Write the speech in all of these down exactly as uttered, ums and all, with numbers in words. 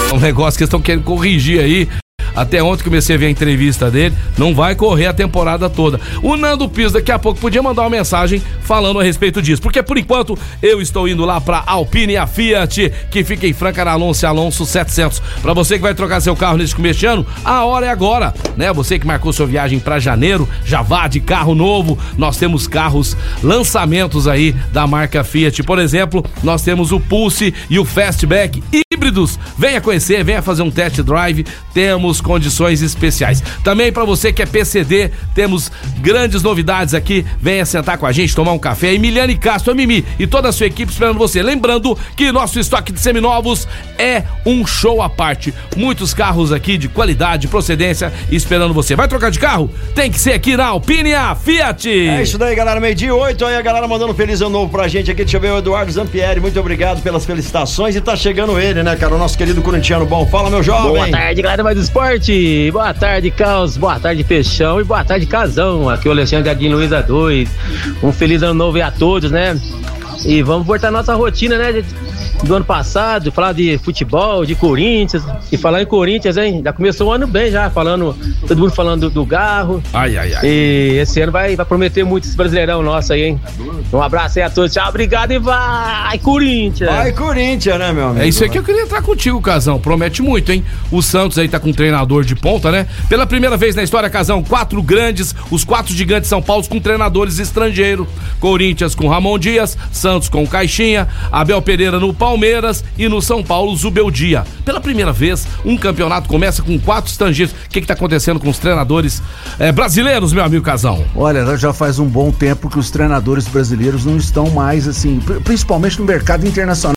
um negócio que eles estão querendo corrigir aí. Até ontem comecei a ver a entrevista dele, não vai correr a temporada toda. O Nando Pires daqui a pouco podia mandar uma mensagem falando a respeito disso, porque por enquanto eu estou indo lá pra Alpine e a Fiat, que fica em Franca na Alonso e Alonso setecentos. Pra você que vai trocar seu carro nesse começo de ano, a hora é agora, né? Você que marcou sua viagem pra janeiro, já vá de carro novo. Nós temos carros, lançamentos aí da marca Fiat. Por exemplo, nós temos o Pulse e o Fastback híbridos. Venha conhecer, venha fazer um test drive. Temos condições especiais. Também para você que é P C D, temos grandes novidades aqui. Venha sentar com a gente, tomar um café. Emiliane Castro, a Mimi e toda a sua equipe esperando você. Lembrando que nosso estoque de seminovos é um show à parte. Muitos carros aqui de qualidade, procedência, esperando você. Vai trocar de carro? Tem que ser aqui na Alpine a Fiat. É isso daí, galera. Meio dia oito, aí a galera mandando um feliz ano novo pra gente aqui. Deixa eu ver o Eduardo Zampieri. Muito obrigado pelas felicitações. E tá chegando ele, né, cara? O nosso querido corintiano bom. Fala, meu jovem. Boa tarde, galera mais do esporte. Boa tarde, Caos. Boa tarde, Peixão. E boa tarde, Casão. Aqui é o Alexandre Gadinho Luiza dois. Um feliz ano novo aí a todos, né? E vamos voltar à nossa rotina, né? Do ano passado, falar de futebol, de Corinthians. E falar em Corinthians, hein? Já começou o ano bem já, falando, todo mundo falando do, do Garro. Ai, ai, ai. E esse ano vai, vai prometer muito esse Brasileirão nosso aí, hein? Um abraço aí a todos, tchau, obrigado e vai, Corinthians! Vai, Corinthians, né, meu amigo? É isso aí que eu queria entrar contigo, Casão. Promete muito, hein? O Santos aí tá com um treinador de ponta, né? Pela primeira vez na história, Casão, quatro grandes, os quatro gigantes de São Paulo com treinadores estrangeiros. Corinthians com Ramon Dias, Santos com Caixinha, Abel Pereira no Palmeiras e no São Paulo, Zubeldia. Pela primeira vez, um campeonato começa com quatro estrangeiros. O que que tá acontecendo com os treinadores é, brasileiros, meu amigo Casão? Olha, já faz um bom tempo que os treinadores brasileiros não estão mais, assim, principalmente no mercado internacional,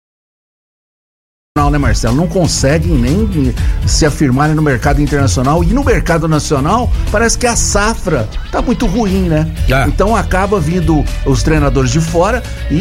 né, Marcelo? Não conseguem nem se afirmarem no mercado internacional, e no mercado nacional parece que a safra tá muito ruim, né? É. Então acaba vindo os treinadores de fora,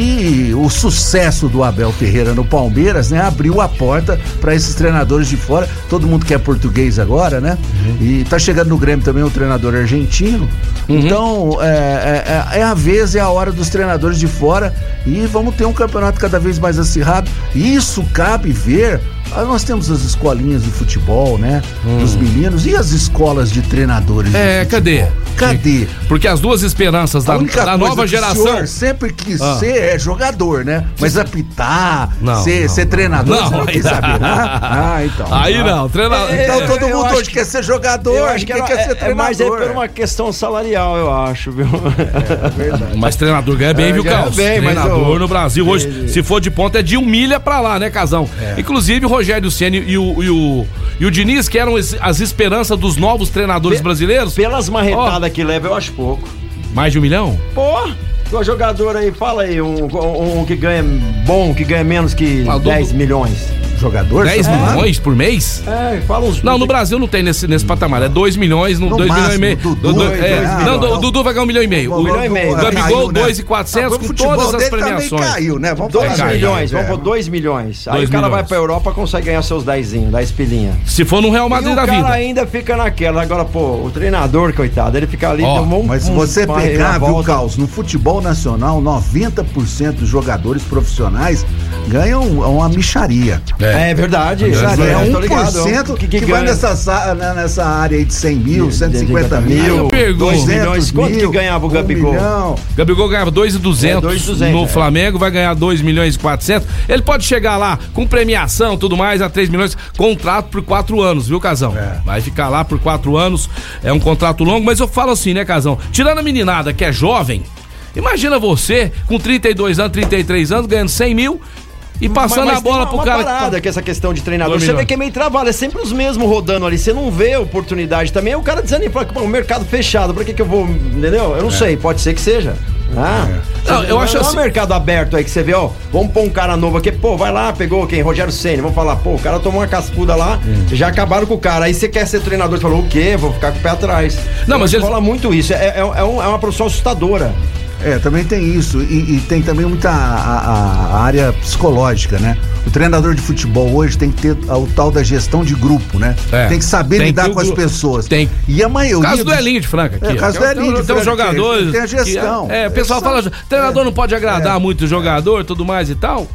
e o sucesso do Abel Ferreira no Palmeiras, né, abriu a porta para esses treinadores de fora. Todo mundo quer português agora, né? Uhum. E tá chegando no Grêmio também um treinador argentino. Uhum. Então é, é, é a vez, é a hora dos treinadores de fora, e vamos ter um campeonato cada vez mais acirrado. Isso cabe ver. Nós temos as escolinhas de futebol, né? Hum. Dos meninos, e as escolas de treinadores. É, de cadê? Cadê? Porque as duas esperanças da, da nova geração. O senhor sempre quis ah. ser é jogador, né? Mas apitar, não, ser, não, ser treinador, não, você não quis saber, né? Ah, então. Aí não, não, treinador. É, então todo mundo hoje que, quer ser jogador, eu acho que quer é, ser treinador. É mais é por uma questão salarial, eu acho, viu? É, é verdade. Mas treinador ganha bem, é, viu, Carlos? Bem, treinador mas eu... no Brasil hoje, ele... se for de ponta, é de um milha pra lá, né, Casão? É. Inclusive o Rogério Ceni e o, e o, e o Diniz, que eram as esperanças dos novos treinadores Pe- brasileiros. Pelas marretadas oh. que leva, eu acho pouco. Mais de um milhão? Pô, o jogador aí, fala aí, um, um, um que ganha bom, que ganha menos que ah, dez milhões. Jogador? dez milhões por mês? É, fala uns... Não, no Brasil não tem nesse, nesse patamar. É dois milhões, no dois máximo, milhões e meio. Dudu, do, é, dois, não, o Dudu vai ganhar um milhão e meio. Um milhão e meio. O Gabigol, né? dois e quatrocentos, com todas as premiações. Caiu, né? Vamos dois falar milhões, é. vamos por dois milhões. Aí dois o cara milhões. vai pra Europa, consegue ganhar seus dezinho, dez pilinha. Se for no Real Madrid da vida. O cara ainda fica naquela. Agora, pô, o treinador, coitado, ele fica ali... Oh, um, mas se um, você uma, pegar, uma viu, volta... Caos, no futebol nacional, noventa por cento dos jogadores profissionais ganham uma micharia. É, é verdade. É um por cento que, que, que vai nessa, nessa área aí de cem mil, cento e cinquenta mil, dois milhões. Quanto que ganhava o Gabigol? Um Gabigol ganhava dois milhões e duzentos é, no é. Flamengo, vai ganhar dois milhões e quatrocentos. Ele pode chegar lá com premiação, tudo mais, a três milhões, contrato por quatro anos, viu, Casão? É. Vai ficar lá por quatro anos, é um contrato longo, mas eu falo assim, né, Casão? Tirando a meninada que é jovem, imagina você com trinta e dois anos, trinta e três anos, ganhando cem mil. E passando mas, mas a bola uma, pro uma cara. Parada que essa questão de treinador, você vê que é meio travado, é sempre os mesmos rodando ali, você não vê oportunidade também. O cara desanima, fala que o mercado fechado, pra que que eu vou, entendeu? Eu não é. sei, pode ser que seja. Ah, é. não, eu acho não assim. É um mercado aberto aí que você vê, ó, vamos pôr um cara novo aqui, pô, vai lá, pegou quem? Rogério Ceni, vamos falar, pô, o cara tomou uma cascuda lá, hum. já acabaram com o cara, aí você quer ser treinador, você falou, o quê? Vou ficar com o pé atrás. Não, eu mas ele fala muito isso, é, é, é, um, é uma profissão assustadora. É, também tem isso, e, e tem também muita a, a, a área psicológica, né? O treinador de futebol hoje tem que ter o tal da gestão de grupo, né? É, tem que saber tem lidar que, com as pessoas. Tem. E a maioria... Caso do Elinho de Franca aqui. É, caso do Elinho de Franca. Tem os jogadores... Tem a gestão. Que, é, é, o pessoal fala, treinador é, não pode agradar é, muito o jogador e tudo mais e tal.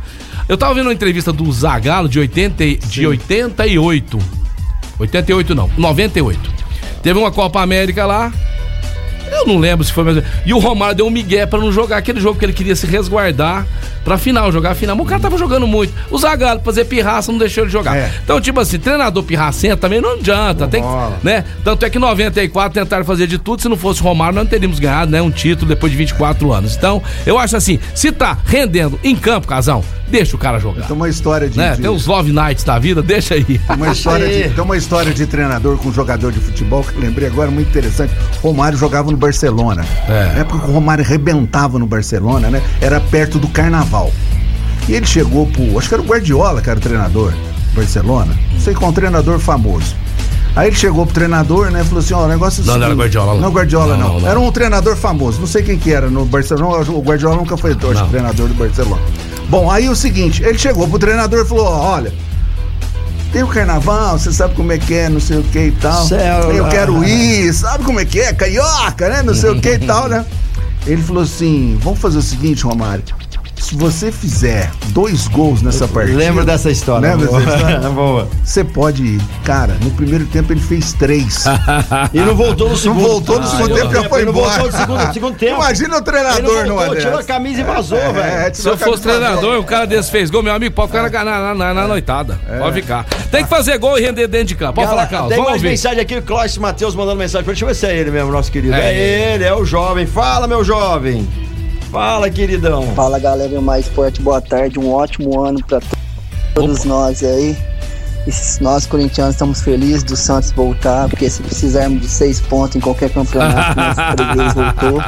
Eu tava vendo uma entrevista do Zagallo de, oitenta, de oitenta e oito. oitenta e oito não, noventa e oito. Teve uma Copa América lá. Eu não lembro se foi mesmo. E o Romário deu um migué pra não jogar aquele jogo que ele queria se resguardar pra final, jogar a final. Mas o cara tava jogando muito. O Zagallo, pra fazer pirraça, não deixou ele jogar. É. Então, tipo assim, treinador pirracento também não adianta. Não tem que, né? Tanto é que em noventa e quatro tentaram fazer de tudo. Se não fosse o Romário, nós não teríamos ganhado, né? Um título depois de vinte e quatro anos. Então, eu acho assim, se tá rendendo em campo, Casão, deixa o cara jogar. Tem uma história de... Né? de... Tem os Love Nights da vida, deixa aí. Tem uma, história de, tem uma história de treinador com jogador de futebol que eu lembrei agora, muito interessante. Romário jogava no Barcelona. É. Na época que o Romário arrebentava no Barcelona, né? Era perto do Carnaval. E ele chegou pro... Acho que era o Guardiola que era o treinador do Barcelona. Não sei qual, um treinador famoso. Aí ele chegou pro treinador, né? Falou assim, ó, oh, o negócio... Não, assim, não era Guardiola, não. Não, Guardiola, não. Não, não. Era um treinador famoso. Não sei quem que era no Barcelona. O Guardiola nunca foi acho, treinador do Barcelona. Bom, aí o seguinte, ele chegou pro treinador e falou, ó, olha... Tem o carnaval, você sabe como é que é, não sei o que e tal. Céu, eu quero ir, sabe como é que é? Carioca, né? Não sei o que e tal, né? Ele falou assim, vamos fazer o seguinte, Romário. Se você fizer dois gols nessa eu partida... Lembro dessa história. Lembra boa. dessa história? Boa. Você pode ir. Cara, no primeiro tempo ele fez três. E não voltou no segundo. Não voltou no ah, segundo tempo, já foi não embora. Não voltou no segundo, segundo tempo. Imagina o treinador no voltou, tirou a camisa e vazou, é, velho. É, se eu fosse treinador, um cara desse fez gol, meu amigo, pode ficar é. na, na, na noitada. É. Pode ficar. Tem que fazer gol e render dentro de campo. Pode Galera, falar, Carlos. Tem mais ouvir. Mensagem aqui, o Cláudio Matheus mandando mensagem pra ele. Deixa eu ver se é ele mesmo, nosso querido. É, é ele, é o jovem. Fala, meu jovem. Fala, queridão. Fala, galera do Mais Esporte, boa tarde. Um ótimo ano pra todos Opa. nós aí. E nós, corintianos, estamos felizes do Santos voltar, porque se precisarmos de seis pontos em qualquer campeonato, nosso freguês voltou.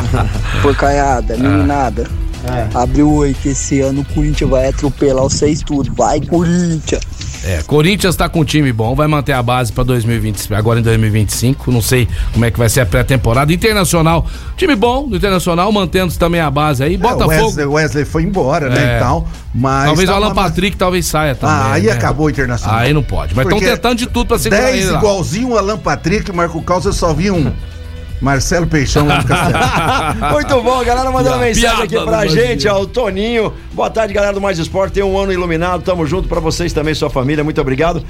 Porcaiada, meninada. É. Abriu o oi que esse ano o Corinthians vai atropelar os seis tudo. Vai, Corinthians! É, Corinthians tá com um time bom, vai manter a base pra dois mil e vinte, agora em dois mil e vinte e cinco, não sei como é que vai ser a pré-temporada. Internacional, time bom do Internacional, mantendo também a base aí. Botafogo. É, Wesley, Wesley foi embora, é. né, e tal, mas... Talvez tá o Alan uma... Patrick talvez saia também. Ah, aí né? Acabou o Internacional. Aí não pode, mas estão tentando de tudo pra segurar ele lá. dez igualzinho o Alan Patrick, Marco Caos, eu só vi um. Marcelo Peixão lá no Castelo. Muito bom, galera, mandando uma mensagem aqui pra gente, ó, o Toninho. Boa tarde, galera do Mais Esporte, tem um ano iluminado, tamo junto pra vocês também, sua família, muito obrigado.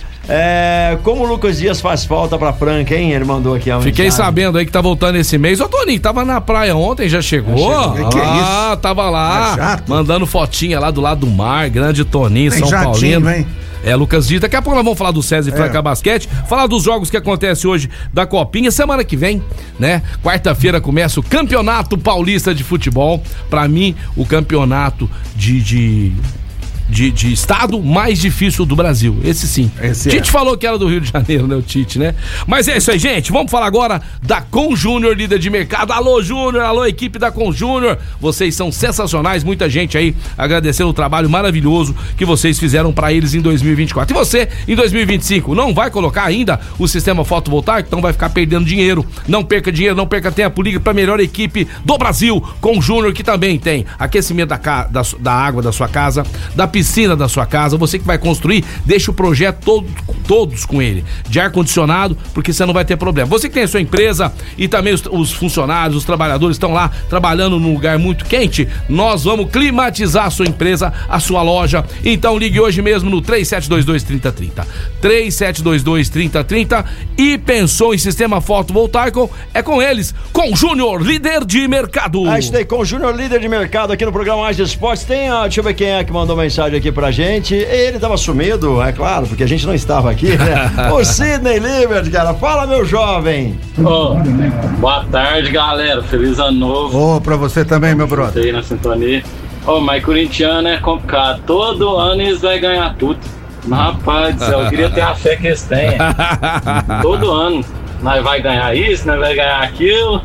É, como o Lucas Dias faz falta pra Franca, hein? Ele mandou aqui a mensagem. Fiquei sabendo aí que tá voltando esse mês. Ô, Toninho, tava na praia ontem, já chegou? Já chegou. Que é isso? Ah, tava lá, é mandando fotinha lá do lado do mar, grande Toninho, tem São Paulino. Hein? É, Lucas Dias, daqui a pouco nós vamos falar do César e Franca é. Basquete, falar dos jogos que acontecem hoje da Copinha, semana que vem, né? Quarta-feira começa o Campeonato Paulista de Futebol, pra mim, o campeonato de... de... De, de estado mais difícil do Brasil. Esse sim. Esse Tite é. falou que era do Rio de Janeiro, né? O Tite, né? Mas é isso aí, gente. Vamos falar agora da Com Júnior, líder de mercado. Alô, Júnior. Alô, equipe da Com Júnior. Vocês são sensacionais. Muita gente aí agradecendo o trabalho maravilhoso que vocês fizeram pra eles em dois mil e vinte e quatro. E você, em dois mil e vinte e cinco, não vai colocar ainda o sistema fotovoltaico? Então vai ficar perdendo dinheiro. Não perca dinheiro, não perca tempo. Liga pra melhor equipe do Brasil, Com Júnior, que também tem aquecimento da, ca... da, da água da sua casa, da piscina piscina da sua casa, você que vai construir, deixa o projeto todo, todos com ele, de ar-condicionado, porque você não vai ter problema. Você que tem a sua empresa e também os, os funcionários, os trabalhadores estão lá trabalhando num lugar muito quente, nós vamos climatizar a sua empresa, a sua loja. Então ligue hoje mesmo no três sete dois dois, três zero três zero, três sete dois dois, três zero três zero e pensou em sistema fotovoltaico, é com eles, com Júnior, líder de mercado. Ah, isso daí, com Júnior, líder de mercado aqui no programa Mais Esportes. Tem, ó, deixa eu ver quem é que mandou mensagem aqui pra gente. Ele tava sumido, é claro, porque a gente não estava aqui, né? O Sidney Libert, cara. Fala, meu jovem. Oh, boa tarde, galera. Feliz ano novo. Ô, oh, pra você também, meu brother. Aí na sintonia. Ô, oh, mas corintiano é complicado. Todo ano eles vão ganhar tudo. Rapaz do céu, eu queria ter a fé que eles têm. Todo ano. Nós vai ganhar isso, nós vai ganhar aquilo.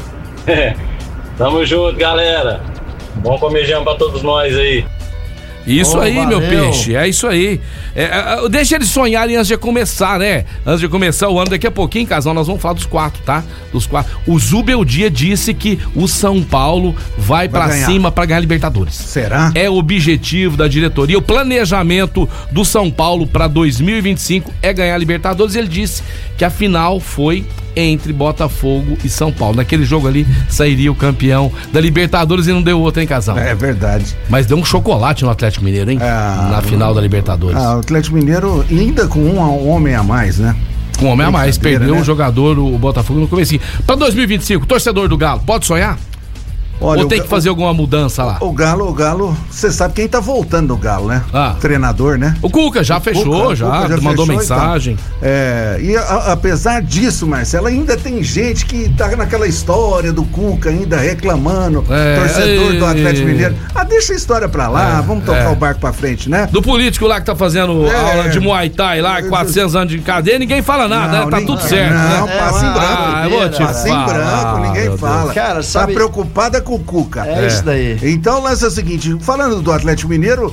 Tamo junto, galera. Bom comejão pra todos nós aí. Isso oh, aí, valeu. Meu peixe, é isso aí. É, é, deixa eles sonharem antes de começar, né? Antes de começar o ano, daqui a pouquinho, casal, nós vamos falar dos quatro, tá? Dos quatro. O Zubeldia disse que o São Paulo vai, vai pra ganhar. cima pra ganhar Libertadores. Será? É o objetivo da diretoria. O planejamento do São Paulo pra dois mil e vinte e cinco é ganhar Libertadores. Ele disse que a final foi entre Botafogo e São Paulo. Naquele jogo ali sairia o campeão da Libertadores e não deu outro, hein, casal? É verdade. Mas deu um chocolate no Atlético Atlético Mineiro, hein? É, na final da Libertadores. Ah, o Atlético Mineiro ainda com um, um homem a mais, né? Um homem a mais, perdeu né? o jogador, o Botafogo no comecinho. Pra dois mil e vinte e cinco, torcedor do Galo, pode sonhar? Olha, Ou tem que fazer o, alguma mudança lá? O Galo, o Galo, você sabe quem tá voltando do Galo, né? Ah. O treinador, né? O Cuca já o fechou, Cuca, já, Cuca já mandou fechou, mensagem. Então. É, e a, apesar disso, Marcelo, ainda tem gente que tá naquela história do Cuca ainda reclamando, é, torcedor e... do Atlético Mineiro. Ah, deixa a história pra lá, é, vamos tocar é. o barco pra frente, né? Do político lá que tá fazendo é. aula de Muay Thai lá, quatrocentos anos de cadeia, ninguém fala nada, não, né? Tá nem, tudo certo. Não, né? passa em branco. Ah, eu vou te passa em branco, ninguém fala. Cara, sabe... Tá preocupada com o Cuca. É, é isso daí. Então o lance é o seguinte, falando do Atlético Mineiro,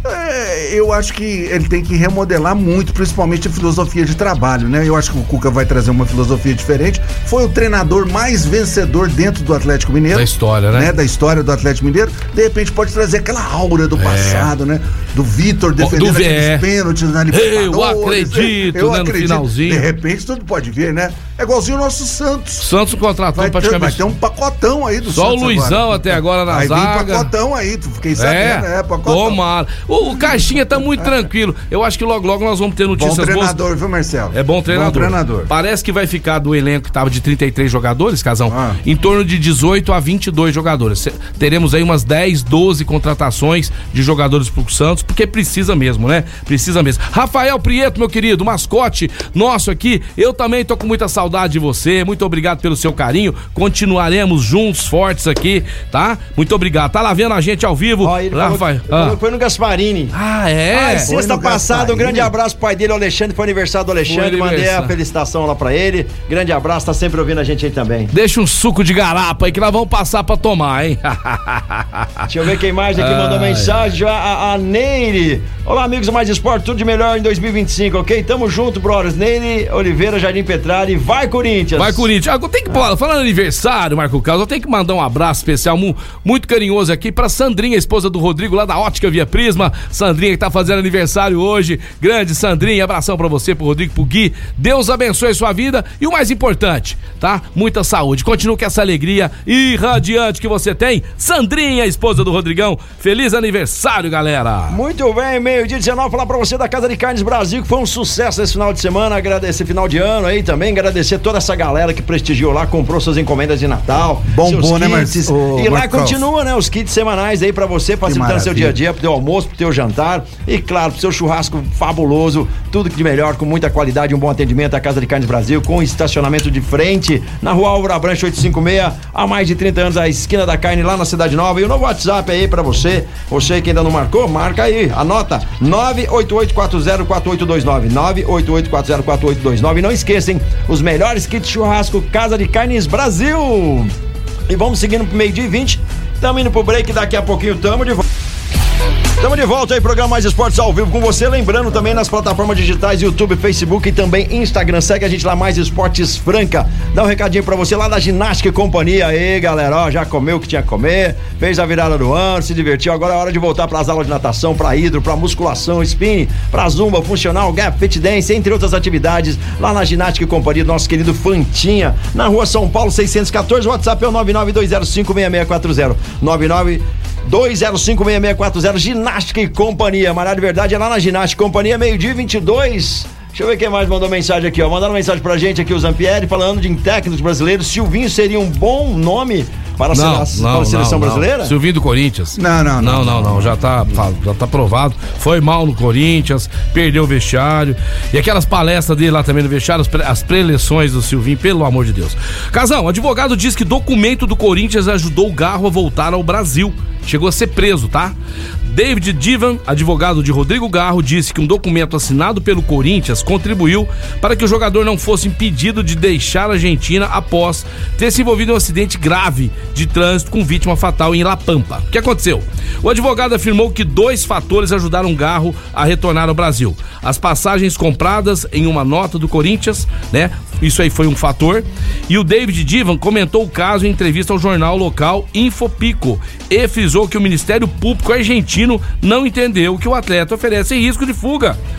é, eu acho que ele tem que remodelar muito, principalmente a filosofia de trabalho, né? Eu acho que o Cuca vai trazer uma filosofia diferente. Foi o treinador mais vencedor dentro do Atlético Mineiro. Da história, né? né? Da história do Atlético Mineiro. De repente pode trazer aquela aura do é. passado, né? Do Vitor defendendo do aqueles pênaltis na Libertadores. Eu acredito, eu né? acredito. No finalzinho. De repente tudo pode vir, né? É igualzinho o nosso Santos. Santos contratou vai praticamente. Ter, vai ter um pacotão aí do Só Santos. Só o Luizão agora. Até agora na vai zaga. Vai vir pacotão aí, fiquei sabendo, é, é pacotão. Tomara. O, o Caixinha tá muito é. tranquilo. Eu acho que logo, logo nós vamos ter notícias boas. Bom treinador, boas. Viu, Marcelo? É bom treinador. Bom treinador. Parece que vai ficar do elenco que tava de trinta e três jogadores, Casão, ah. em torno de dezoito a vinte e dois jogadores. Teremos aí umas dez, doze contratações de jogadores pro Santos, porque precisa mesmo, né? Precisa mesmo. Rafael Prieto, meu querido, mascote nosso aqui, eu também tô com muita saudade de você, muito obrigado pelo seu carinho, continuaremos juntos, fortes aqui, tá? Muito obrigado. Tá lá vendo a gente ao vivo. Ó, ele falou, Rafael. Ele falou, foi no Gasparini. Ah, é? Ah, sexta passada, um grande abraço pro pai dele, o Alexandre, foi aniversário do Alexandre, mandei a felicitação lá pra ele, grande abraço, tá sempre ouvindo a gente aí também. Deixa um suco de garapa aí que nós vamos passar pra tomar, hein? Deixa eu ver quem mais aqui mandou mensagem, a, a Neire. Olá, amigos do Mais Esporte, tudo de melhor em dois mil e vinte e cinco, ok? Tamo junto, brothers. Neire Oliveira, Jardim Petralha, vai Corinthians. Vai Corinthians. Ah, tem que, ah. Falando aniversário, Marco Carlos, eu tenho que mandar um abraço especial, muito carinhoso aqui pra Sandrinha, esposa do Rodrigo, lá da Ótica Via Prisma. Sandrinha que tá fazendo aniversário hoje. Grande Sandrinha, abração pra você, pro Rodrigo, pro Gui. Deus abençoe sua vida e o mais importante, tá? Muita saúde. Continue com essa alegria irradiante que você tem. Sandrinha, esposa do Rodrigão. Feliz aniversário, galera. Muito bem, meio-dia dezenove, falar pra você da Casa de Carnes Brasil, que foi um sucesso esse final de semana. Agradecer final de ano aí também, agradecer toda essa galera que prestigiou lá, comprou suas encomendas de Natal. Bom, bom, né, Marcos? E lá continua, né, os kits semanais aí pra você, facilitando seu dia a dia, pro teu almoço, pro teu jantar e, claro, pro seu churrasco fabuloso, tudo que de melhor, com muita qualidade, um bom atendimento. A Casa de Carnes Brasil, com estacionamento de frente, na rua Álvaro Branco oitocentos e cinquenta e seis, há mais de trinta anos, a esquina da carne lá na Cidade Nova. E o novo WhatsApp aí pra você, você que ainda não marcou, marca aí, anota, nove oito oito quatro zero quatro oito dois nove, nove oito oito quatro zero quatro oito dois nove. Não esqueçam, os melhores kits de churrasco, Casa de Carnes Brasil. E vamos seguindo pro meio-dia e vinte, tamo indo pro break, daqui a pouquinho tamo de volta. Estamos de volta aí, programa Mais Esportes ao vivo com você, lembrando também nas plataformas digitais YouTube, Facebook e também Instagram, segue a gente lá, Mais Esportes Franca. Dá um recadinho pra você lá da Ginástica e Companhia aí, galera, ó, já comeu o que tinha que comer, fez a virada do ano, se divertiu, agora é hora de voltar pras aulas de natação, pra hidro, pra musculação, spinning, pra zumba, funcional, gap, fit dance, entre outras atividades, lá na Ginástica e Companhia do nosso querido Fantinha, na rua São Paulo seiscentos e quatorze, o WhatsApp é o nove nove dois zero cinco seis seis quatro zero, nove nove dois zero cinco seis seis quatro zero, Ginástica e Companhia, Mará de Verdade é lá na Ginástica e Companhia, meio-dia vinte e dois. Deixa eu ver quem mais mandou mensagem aqui, ó. Mandaram mensagem pra gente aqui, o Zampieri, falando de técnicos brasileiros. Silvinho seria um bom nome para a, não, seleção, não, para a seleção não, brasileira? Não. Silvinho do Corinthians. Não, não, não. Não, não, não. Já tá, já tá provado. Foi mal no Corinthians, perdeu o vestiário. E aquelas palestras dele lá também no vestiário, as, pre, as preleções do Silvinho, pelo amor de Deus. Casão, o advogado diz que documento do Corinthians ajudou o Garro a voltar ao Brasil. Chegou a ser preso, tá? David Divan, advogado de Rodrigo Garro, disse que um documento assinado pelo Corinthians contribuiu para que o jogador não fosse impedido de deixar a Argentina após ter se envolvido em um acidente grave de trânsito com vítima fatal em La Pampa. O que aconteceu? O advogado afirmou que dois fatores ajudaram Garro a retornar ao Brasil. As passagens compradas em uma nota do Corinthians, né? Isso aí foi um fator. E o David Divan comentou o caso em entrevista ao jornal local Infopico e frisou que o Ministério Público argentino não entendeu que o atleta oferece risco de fuga.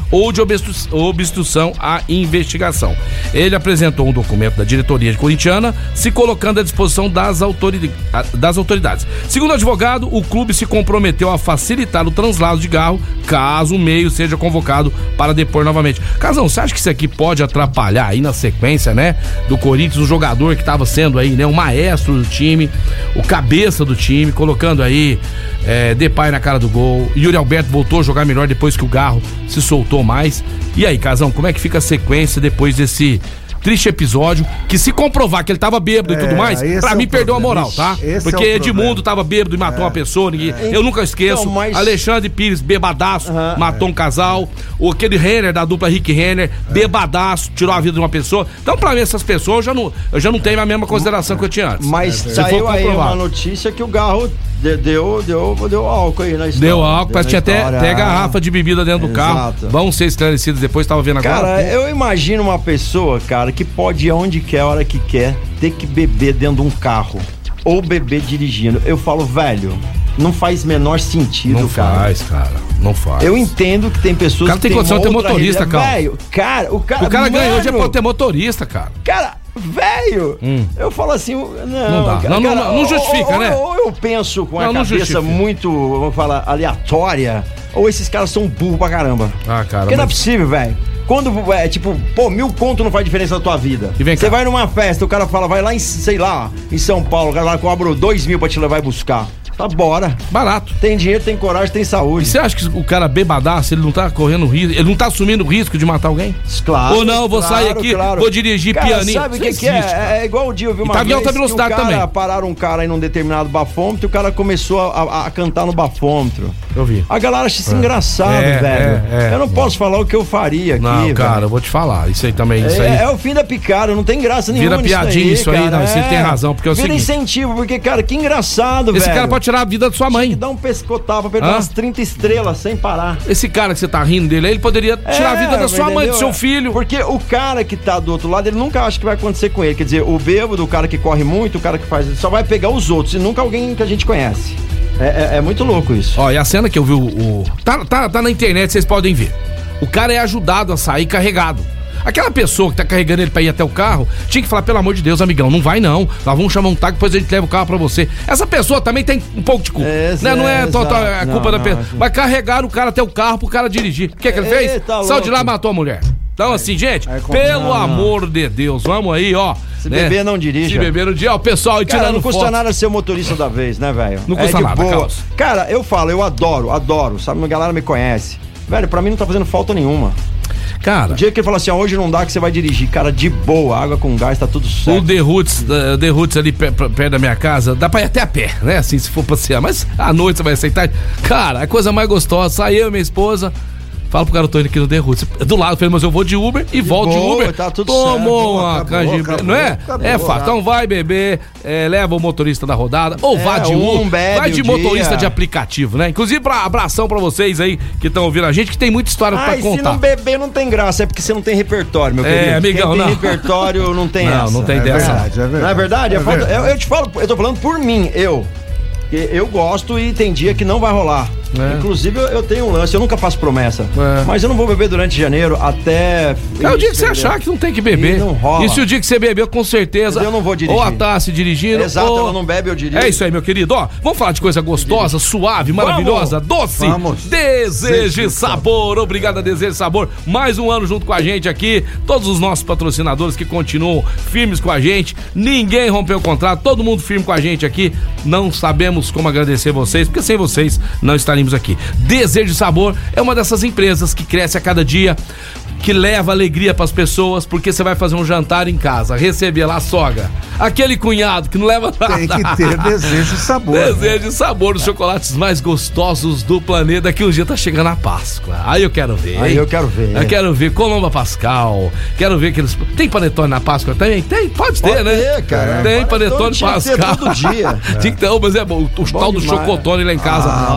ou de obstru- obstrução à investigação. Ele apresentou um documento da diretoria de Corintiana, se colocando à disposição das, autori- das autoridades. Segundo o advogado, o clube se comprometeu a facilitar o translado de carro caso o meio seja convocado para depor novamente. Casão, você acha que isso aqui pode atrapalhar aí na sequência, né, do Corinthians, o jogador que estava sendo aí, né, o maestro do time, o cabeça do time, colocando aí é, Depay na cara do gol, Yuri Alberto voltou a jogar melhor depois que o Garro se soltou mais. E aí, Casão, como é que fica a sequência depois desse triste episódio, que se comprovar que ele tava bêbado é, e tudo mais, pra é mim perdeu a moral, tá? Esse Porque é Edmundo tava bêbado e matou é. uma pessoa, ninguém, é. eu nunca esqueço. Então, mas... Alexandre Pires, bebadaço, uhum, matou é. um casal. O aquele Renner, da dupla Rick Renner, é. bebadaço, tirou a vida de uma pessoa. Então, pra mim, essas pessoas, eu já não, eu já não tenho a mesma consideração que eu tinha antes. Mas é, saiu aí uma notícia que o Garro deu, deu, deu álcool aí na história. Deu álcool, mas tinha até, até garrafa de bebida dentro do carro. Vão ser esclarecidos depois, tava vendo agora. Cara, eu imagino uma pessoa, cara, que pode ir aonde quer, a hora que quer, ter que beber dentro de um carro. Ou beber dirigindo. Eu falo, velho, não faz menor sentido, não cara. Não faz, cara. Não faz. Eu entendo que tem pessoas cara, que tem condição de ter motorista, realidade. cara. Velho, cara, o cara. O cara mano, ganhou, já pode ter motorista, cara. Cara, velho, hum. eu falo assim, não, não dá. Cara, não, não, não, não justifica, ou, né? Ou, ou eu penso com não, a não cabeça justifica. muito, vamos falar, aleatória, ou esses caras são burros pra caramba. Ah, cara. Porque mas... não é possível, velho. Quando, é, tipo, pô, mil conto não faz diferença na tua vida. Você vai numa festa, o cara fala, vai lá em, sei lá, em São Paulo, o cara lá cobra dois mil pra te levar e buscar. Tá, bora. Barato. Tem dinheiro, tem coragem, tem saúde. E você acha que o cara bebadaço, ele não tá correndo risco, ele não tá assumindo o risco de matar alguém? Claro. Ou não, vou claro, sair aqui, claro. vou dirigir cara, pianinho. Sabe o que, que é? Cara. É igual o dia, eu vi uma tá vez em alta velocidade que o cara, também. pararam um cara aí num determinado bafômetro e o cara começou a, a, a cantar no bafômetro. Eu vi. A galera acha isso é. engraçado, é, velho. É, é, eu não é. posso falar o que eu faria aqui, Não, cara, velho. eu vou te falar, isso aí também, isso é, aí... É o fim da picada, não tem graça nenhuma. Vira piadinha isso aí, não, você tem razão, porque é o Vira seguinte... incentivo, porque, cara, que engraçado, Esse velho. cara pode tirar a vida da sua mãe. Tem que dar um pescotapa pra ele dar umas trinta estrelas sem parar. Esse cara que você tá rindo dele, ele poderia tirar é, a vida da sua entendeu? mãe, do seu filho. Porque o cara que tá do outro lado, ele nunca acha que vai acontecer com ele. Quer dizer, o bêbado, o cara que corre muito, o cara que faz... Ele só vai pegar os outros e nunca alguém que a gente conhece. É, é, é muito louco isso. Ó, e a cena que eu vi, o... o tá, tá, tá na internet, vocês podem ver. O cara é ajudado a sair carregado. Aquela pessoa que tá carregando ele pra ir até o carro, tinha que falar, pelo amor de Deus, amigão, não vai não. Nós vamos chamar um táxi, depois a gente leva o carro pra você. Essa pessoa também tem um pouco de culpa. É, né? Não é, é total a culpa não, da pessoa. Mas carregar o cara até o carro pro cara dirigir. O que é que ele fez? É, tá Saiu de lá e matou a mulher. Então, assim, gente, aí, pelo não, amor não. de Deus, vamos aí, ó. Se né? beber, não dirige. Se beber, não dirige. Ó, o pessoal aí tirando foto. Não custa foto. nada ser o motorista da vez, né, velho? Não custa é de nada, boa. Carlos. Cara, eu falo, eu adoro, adoro. Sabe, a galera me conhece. Velho, pra mim não tá fazendo falta nenhuma. Cara, o dia que ele fala assim, ah, hoje não dá que você vai dirigir, cara, de boa, água com gás, tá tudo certo. O The Roots, uh, The Roots ali perto da minha casa, dá pra ir até a pé, né? Assim, se for passear, mas à noite você vai aceitar. Cara, a coisa mais gostosa, sai eu e minha esposa, falo pro cara, eu tô indo aqui no The Roots. Do lado, eu falei, mas eu vou de Uber e de volto boa, de Uber. Tá tudo Tomou certo. uma canjibre, não é? Acabou, é fácil. Então vai beber, é, leva o motorista da rodada, ou é, vá de um, Uber, vai de motorista dia. de aplicativo, né? Inclusive, pra, abração pra vocês aí que estão ouvindo a gente, que tem muita história Ai, pra contar. Se não beber, não tem graça, é porque você não tem repertório, meu querido. É, amigão, Quem não. tem repertório não tem não, essa. Não, não tem é dessa. Verdade, é verdade. Não é verdade? É verdade. Eu, eu te falo, eu tô falando por mim, eu. Eu gosto e tem dia que não vai rolar. É. Inclusive, eu tenho um lance, eu nunca faço promessa. É. Mas eu não vou beber durante janeiro até. É o dia que você achar que não tem que beber. E não rola. E se o dia que você bebeu, com certeza. Eu não vou dirigir. Ou a Tassi dirigindo. Exato, ou... ela não bebe, eu dirijo. É isso aí, meu querido. Ó, vamos falar de coisa gostosa, suave, maravilhosa, vamos. doce. Vamos. Desejo e sabor. Obrigado a Desejo e Sabor. Mais um ano junto com a gente aqui. Todos os nossos patrocinadores que continuam firmes com a gente. Ninguém rompeu o contrato, todo mundo firme com a gente aqui. Não sabemos como agradecer vocês, porque sem vocês não estaríamos aqui. Desejo e Sabor é uma dessas empresas que cresce a cada dia, que leva alegria pras pessoas, porque você vai fazer um jantar em casa, receber lá a sogra, aquele cunhado que não leva nada. Tem que ter Desejo e Sabor. Desejo e Sabor, os chocolates mais gostosos do planeta. Daqui um dia tá chegando a Páscoa. Aí eu quero ver. Aí eu quero ver. Eu quero ver Colomba Pascal. Quero ver aqueles. Tem panetone na Páscoa também? Tem? Pode ter, Pode né? Ter, cara. Tem panetone, panetone Pascal. Todo dia. Tinha que ter, mas é bom. O bom tal do chocotone lá em casa, ah, da Desejo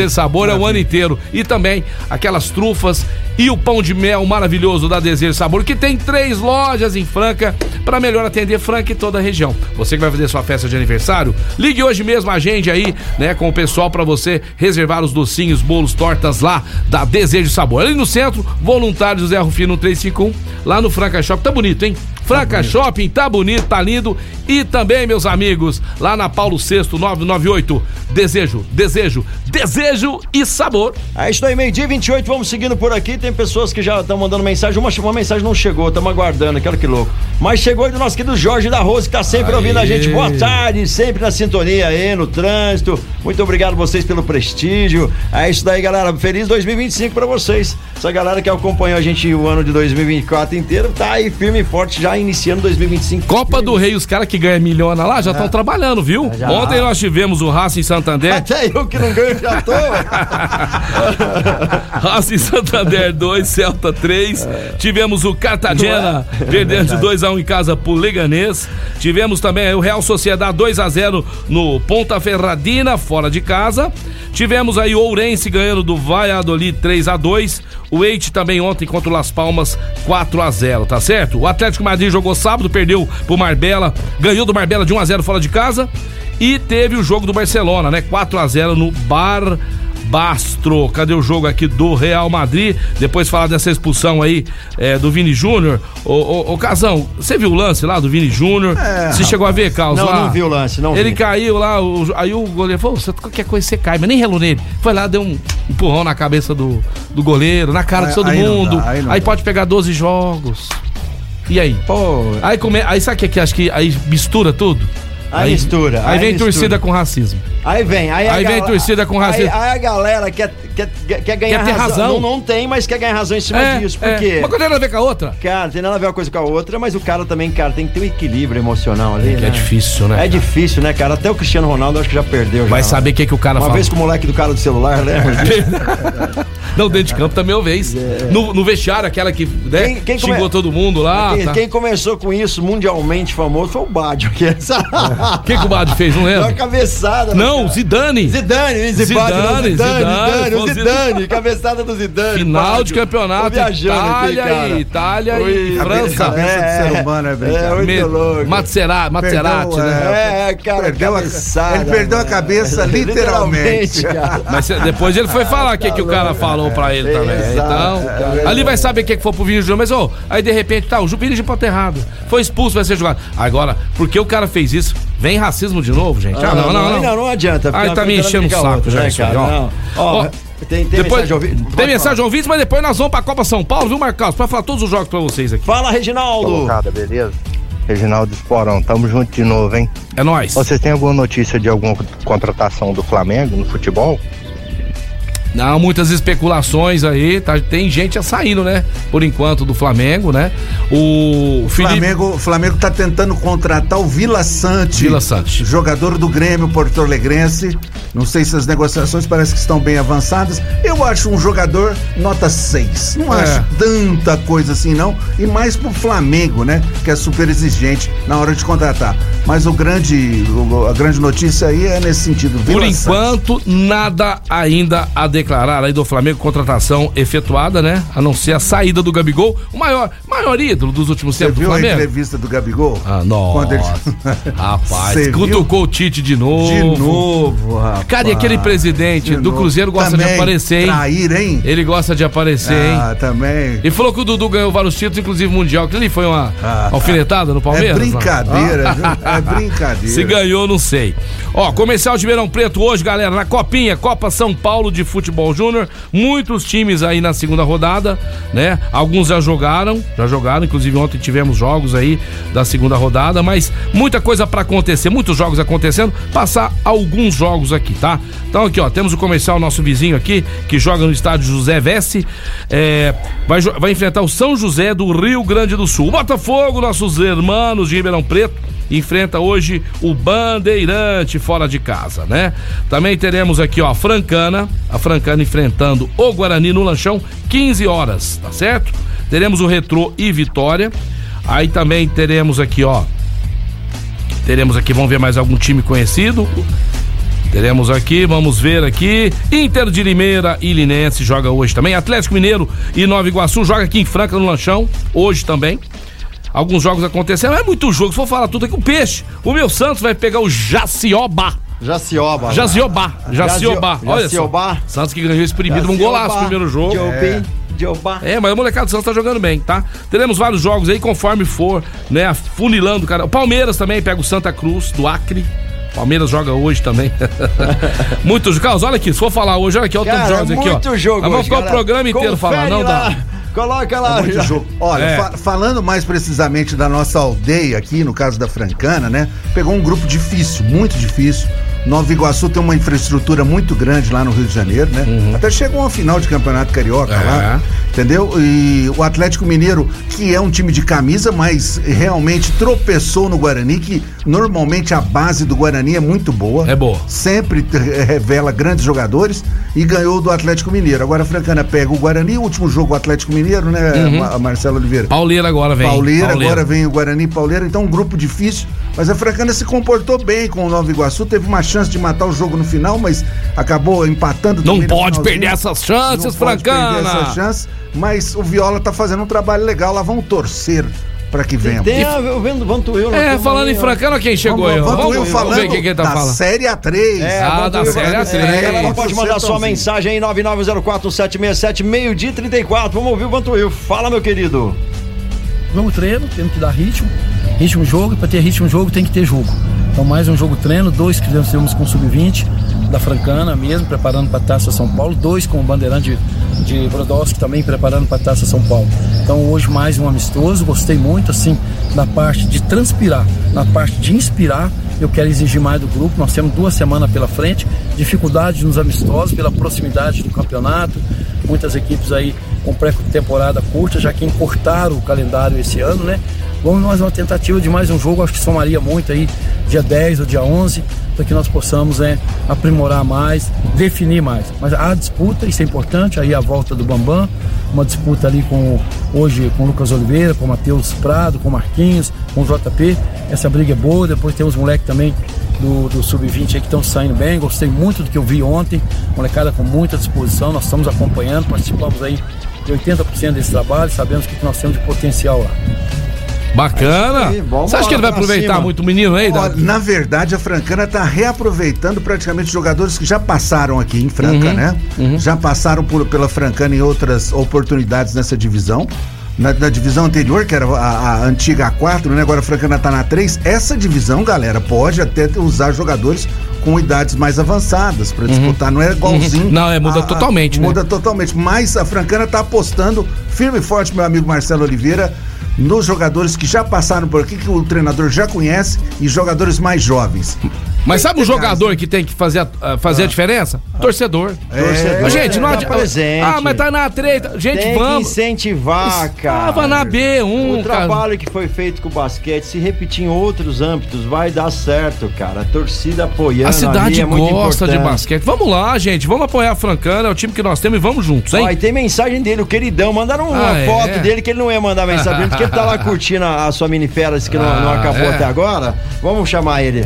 Desejo Sabor Maravilha. É o ano inteiro. E também aquelas trufas e o pão de mel maravilhoso da Desejo Sabor, que tem três lojas em Franca para melhor atender Franca e toda a região. Você que vai fazer sua festa de aniversário, ligue hoje mesmo, agende aí, né, com o pessoal para você reservar os docinhos, bolos, tortas lá da Desejo Sabor. Ali no centro, voluntário José Rufino três cinco um, lá no Franca Shopping. Tá bonito, hein? Franca tá Shopping, tá bonito, tá lindo. E também, meus amigos, lá na Paulo sexto, nove nove oito, Desejo, Desejo, Desejo e Sabor. É isso aí, meio-dia vinte e oito, vamos seguindo por aqui. Tem pessoas que já estão mandando mensagem. Uma, uma mensagem não chegou, estamos aguardando, aquela que louco. Mas chegou aí do nosso querido Jorge da Rose, que tá sempre Aê. ouvindo a gente. Boa tarde, sempre na sintonia aí, no trânsito. Muito obrigado a vocês pelo prestígio. É isso daí, galera. Feliz dois mil e vinte e cinco pra vocês. Essa galera que acompanhou a gente o ano de dois mil e vinte e quatro inteiro, tá aí firme e forte, já iniciando dois mil e vinte e cinco. Copa do Rei, os caras que ganham milhona lá já estão é. trabalhando, viu? Já. Ontem nós tivemos o Racing Santander. Até eu que não ganho já tô. Racing Santander dois, Celta três. É. Tivemos o Cartagena é. perdendo é de dois a um em casa pro Leganés. Tivemos também o Real Sociedade dois a zero no Ponta Ferradina, fora de casa. Tivemos aí o Ourense ganhando do Valladolid três a dois. O Eite também ontem contra o Las Palmas quatro a zero, tá certo? O Atlético Madrid jogou sábado, perdeu pro Marbella, ganhou do Marbella de um a zero fora de casa. E teve o jogo do Barcelona, né? quatro a zero no Barbastro. Cadê o jogo aqui do Real Madrid? Depois falar dessa expulsão aí é, do Vini Júnior. Ô, ô, ô, Casão, você viu o lance lá do Vini Júnior? É, você chegou a ver, Carlos? Não, lá? não vi o lance, não Ele vi. caiu lá, o, aí o goleiro falou, qualquer coisa você cai, mas nem relou nele. Foi lá, deu um empurrão na cabeça do, do goleiro, na cara aí, de todo aí mundo. Dá, aí aí pode pegar doze jogos. E aí? Pô. Aí, come, aí sabe o que, que acho que aí mistura tudo? Aí, aí mistura. Aí, aí vem mistura. torcida com racismo. Aí vem. Aí, aí vem torcida com racismo. Aí, aí a galera quer, quer, quer ganhar quer ter razão. razão. Não, não tem, mas quer ganhar razão em cima é, disso. Por é. quê? Mas não tem nada a ver com a outra. Cara, tem nada a ver uma coisa com a outra, mas o cara também, cara, tem que ter um equilíbrio emocional ali, é né? É difícil, né? É cara? difícil, né, cara? Até o Cristiano Ronaldo acho que já perdeu. Vai já, saber o que, que o cara Uma fala. vez com o moleque do cara do celular, lembra? Não, dentro de campo também uma vez. É. No, no vestiário, aquela que né, quem, quem xingou come... todo mundo lá. Quem, tá. quem começou com isso mundialmente famoso foi o Badio. Que essa... O que, que o Badio fez? Não lembro. Uma cabeçada. Não, Zidane. Zidane, Zidane, Zidane, Zidane, Zidane, o Zidane, cabeçada do Zidane. Final Badio. De campeonato, Itália aqui, e Itália Oi, e França. A cabeça é, do ser humano é bem é, muito louco. Maserati, Maserati, né? É, cara, perdeu cabeçada, a, ele perdeu a cabeça literalmente. literalmente Mas depois ele foi falar o que, que o cara falou pra ele também. Então, ali vai saber o que, que foi pro Vini Júnior. Mas, ô, aí de repente, tá, o Vini Júnior pode ter errado. Foi expulso, vai ser jogado. Agora, porque o cara fez isso, vem racismo de novo, gente. Ah, não, não, não. Não, não, não adianta. Aí tá me enchendo o saco, já, né, cara? Não. Ó, tem, tem depois, mensagem ouvindo? Tem mensagem ouvindo, mas depois nós vamos pra Copa São Paulo, viu, Marcos? Pra falar todos os jogos pra vocês aqui. Fala, Reginaldo. Colocada, beleza? Reginaldo Esporão, tamo junto de novo, hein? É nóis. Vocês têm alguma notícia de alguma contratação do Flamengo no futebol? Não, muitas especulações aí, tá, tem gente saindo, né? Por enquanto, do Flamengo, né? O Felipe... Flamengo, Flamengo tá tentando contratar o Vila Sante. Vila Sante. Jogador do Grêmio porto-alegrense. Não sei se as negociações parecem que estão bem avançadas. Eu acho um jogador nota seis. Não é. acho tanta coisa assim, não. E mais pro Flamengo, né? Que é super exigente na hora de contratar. Mas o grande, a grande notícia aí é nesse sentido. Vila Por enquanto, Sante. nada ainda a declarar aí do Flamengo, contratação efetuada, né? A não ser a saída do Gabigol, o maior, maior ídolo dos últimos tempos do Flamengo. Você viu a entrevista do Gabigol? Ah, nossa. Ele... Rapaz, cutucou o Tite de novo. De novo, rapaz. Cara, e aquele presidente de do novo. Cruzeiro gosta também, de aparecer, hein? Trair, hein? Ele gosta de aparecer, ah, hein? Ah, também. E falou que o Dudu ganhou vários títulos, inclusive mundial. Que ali foi uma ah, alfinetada no Palmeiras? É brincadeira, viu? É brincadeira. Se ganhou, não sei. Ó, comercial de Ribeirão Preto hoje, galera, na Copinha, Copa São Paulo de Futebol Júnior. Muitos times aí na segunda rodada, né? Alguns já jogaram, já jogaram, inclusive ontem tivemos jogos aí da segunda rodada, mas muita coisa pra acontecer, muitos jogos acontecendo, passar alguns jogos aqui, tá? Então aqui, ó, temos o comercial, nosso vizinho aqui, que joga no estádio José Vesce, é, vai, vai enfrentar o São José do Rio Grande do Sul. O Botafogo, nossos irmãos de Ribeirão Preto, enfrenta hoje o Bandeirante fora de casa, né? Também teremos aqui, ó, a Francana, a Francana enfrentando o Guarani no Lanchão, quinze horas, tá certo? Teremos o Retrô e Vitória. Aí também teremos aqui, ó, teremos aqui, vamos ver mais algum time conhecido. Teremos aqui, vamos ver aqui, Inter de Limeira e Linense joga hoje também, Atlético Mineiro e Nova Iguaçu joga aqui em Franca no Lanchão, hoje também. Alguns jogos acontecendo, não é muito jogo, se for falar tudo aqui, o Peixe, o meu Santos vai pegar o Jacioba. Jacioba. Jacioba. Jacioba. Olha Jacioba. só. Santos que ganhou esse proibido, um golaço no primeiro jogo. É. é, mas o molecado do Santos tá jogando bem, tá? Teremos vários jogos aí, conforme for, né, afunilando, cara. O Palmeiras também pega o Santa Cruz, do Acre. Palmeiras joga hoje também. Muitos jogos, olha aqui, se for falar hoje, olha aqui, olha os jogos aqui, ó. Muito jogo Vamos ficar o cara. programa inteiro falando, não dá. Coloca lá. É muito jogo. Olha, é. fa- falando mais precisamente da nossa aldeia aqui, no caso da Francana, né? Pegou um grupo difícil, muito difícil. Nova Iguaçu tem uma infraestrutura muito grande lá no Rio de Janeiro, né? Uhum. Até chegou uma final de campeonato carioca é. lá, entendeu? E o Atlético Mineiro, que é um time de camisa, mas realmente tropeçou no Guarani, que normalmente a base do Guarani é muito boa. É boa. Sempre revela grandes jogadores e ganhou do Atlético Mineiro. Agora a Francana pega o Guarani, o último jogo o Atlético Mineiro, né, uhum. Marcelo Oliveira? Pauleira agora vem. Pauleira, Pauleira, agora vem o Guarani e Pauleira, então um grupo difícil, mas a Francana se comportou bem com o Nova Iguaçu, teve uma chance de matar o jogo no final, mas acabou empatando. Não pode perder essas chances, não Francana. Pode perder essas chances, mas o Viola tá fazendo um trabalho legal, lá vamos torcer pra que venha. Tem a, eu vendo Vantuil. É, falando aí, em Francana, quem chegou aí? Vamos, vamos, vamos, vamos ver quem que tá da falando. Série A três. É, ah, da Série A três. É, a galera pode mandar sua mensagem aí, nove nove zero quatro sete seis sete, meio-dia trinta e quatro. Vamos ouvir o Vantuil. Fala, meu querido. Vamos treino, temos que dar ritmo, ritmo jogo, e para ter ritmo jogo tem que ter jogo. Então mais um jogo treino, dois que nós temos com sub vinte da Francana mesmo, preparando para a Taça São Paulo, dois com o Bandeirante de, de Brodowski também preparando para a Taça São Paulo. Então hoje mais um amistoso, gostei muito assim da parte de transpirar, na parte de inspirar, eu quero exigir mais do grupo, nós temos duas semanas pela frente, dificuldade nos amistosos pela proximidade do campeonato, muitas equipes aí com pré-temporada curta, já que encurtaram o calendário esse ano, né? Vamos nós uma tentativa de mais um jogo, acho que somaria muito aí, dia dez ou dia onze, para que nós possamos é, aprimorar mais, definir mais. Mas há disputa, isso é importante, aí a volta do Bambam, uma disputa ali com, hoje com o Lucas Oliveira, com o Matheus Prado, com o Marquinhos, com o J P, essa briga é boa, depois tem os moleques também do, do sub vinte aí que estão saindo bem, gostei muito do que eu vi ontem, molecada com muita disposição, nós estamos acompanhando, participamos aí de oitenta por cento desse trabalho, sabemos o que nós temos de potencial lá. Bacana! Aí, você acha que ele vai aproveitar cima. muito o menino aí? Ó, na verdade, a Francana tá reaproveitando praticamente jogadores que já passaram aqui em Franca, uhum, né? Uhum. Já passaram por, pela Francana em outras oportunidades nessa divisão. Na, na divisão anterior, que era a, a antiga A quatro, né? Agora a Francana tá na três. Essa divisão, galera, pode até usar jogadores com idades mais avançadas para disputar, uhum. não é igualzinho. Uhum. Não, é, muda a, totalmente, a, né? Muda totalmente, mas a Francana tá apostando firme e forte, meu amigo Marcelo Oliveira, nos jogadores que já passaram por aqui, que o treinador já conhece, e jogadores mais jovens. Mas sabe o jogador que tem que fazer a, fazer ah. a diferença? Ah. Torcedor. É, Torcedor. Mas, gente, não adianta. Presente. Ah, mas tá na treta. Gente, tem vamos. Que incentivar, cara. Estava na B um. O trabalho cara. que foi feito com o basquete, se repetir em outros âmbitos, vai dar certo, cara. A torcida apoiando. A cidade é gosta de basquete. Vamos lá, gente. Vamos apoiar a Francana, é o time que nós temos e vamos juntos, hein? Ó, e tem mensagem dele, o queridão. Mandaram uma ah, foto é? dele que ele não ia mandar mensagem, porque ele tá lá curtindo a, a sua mini-férias que ah, não, não acabou é. até agora. Vamos chamar ele.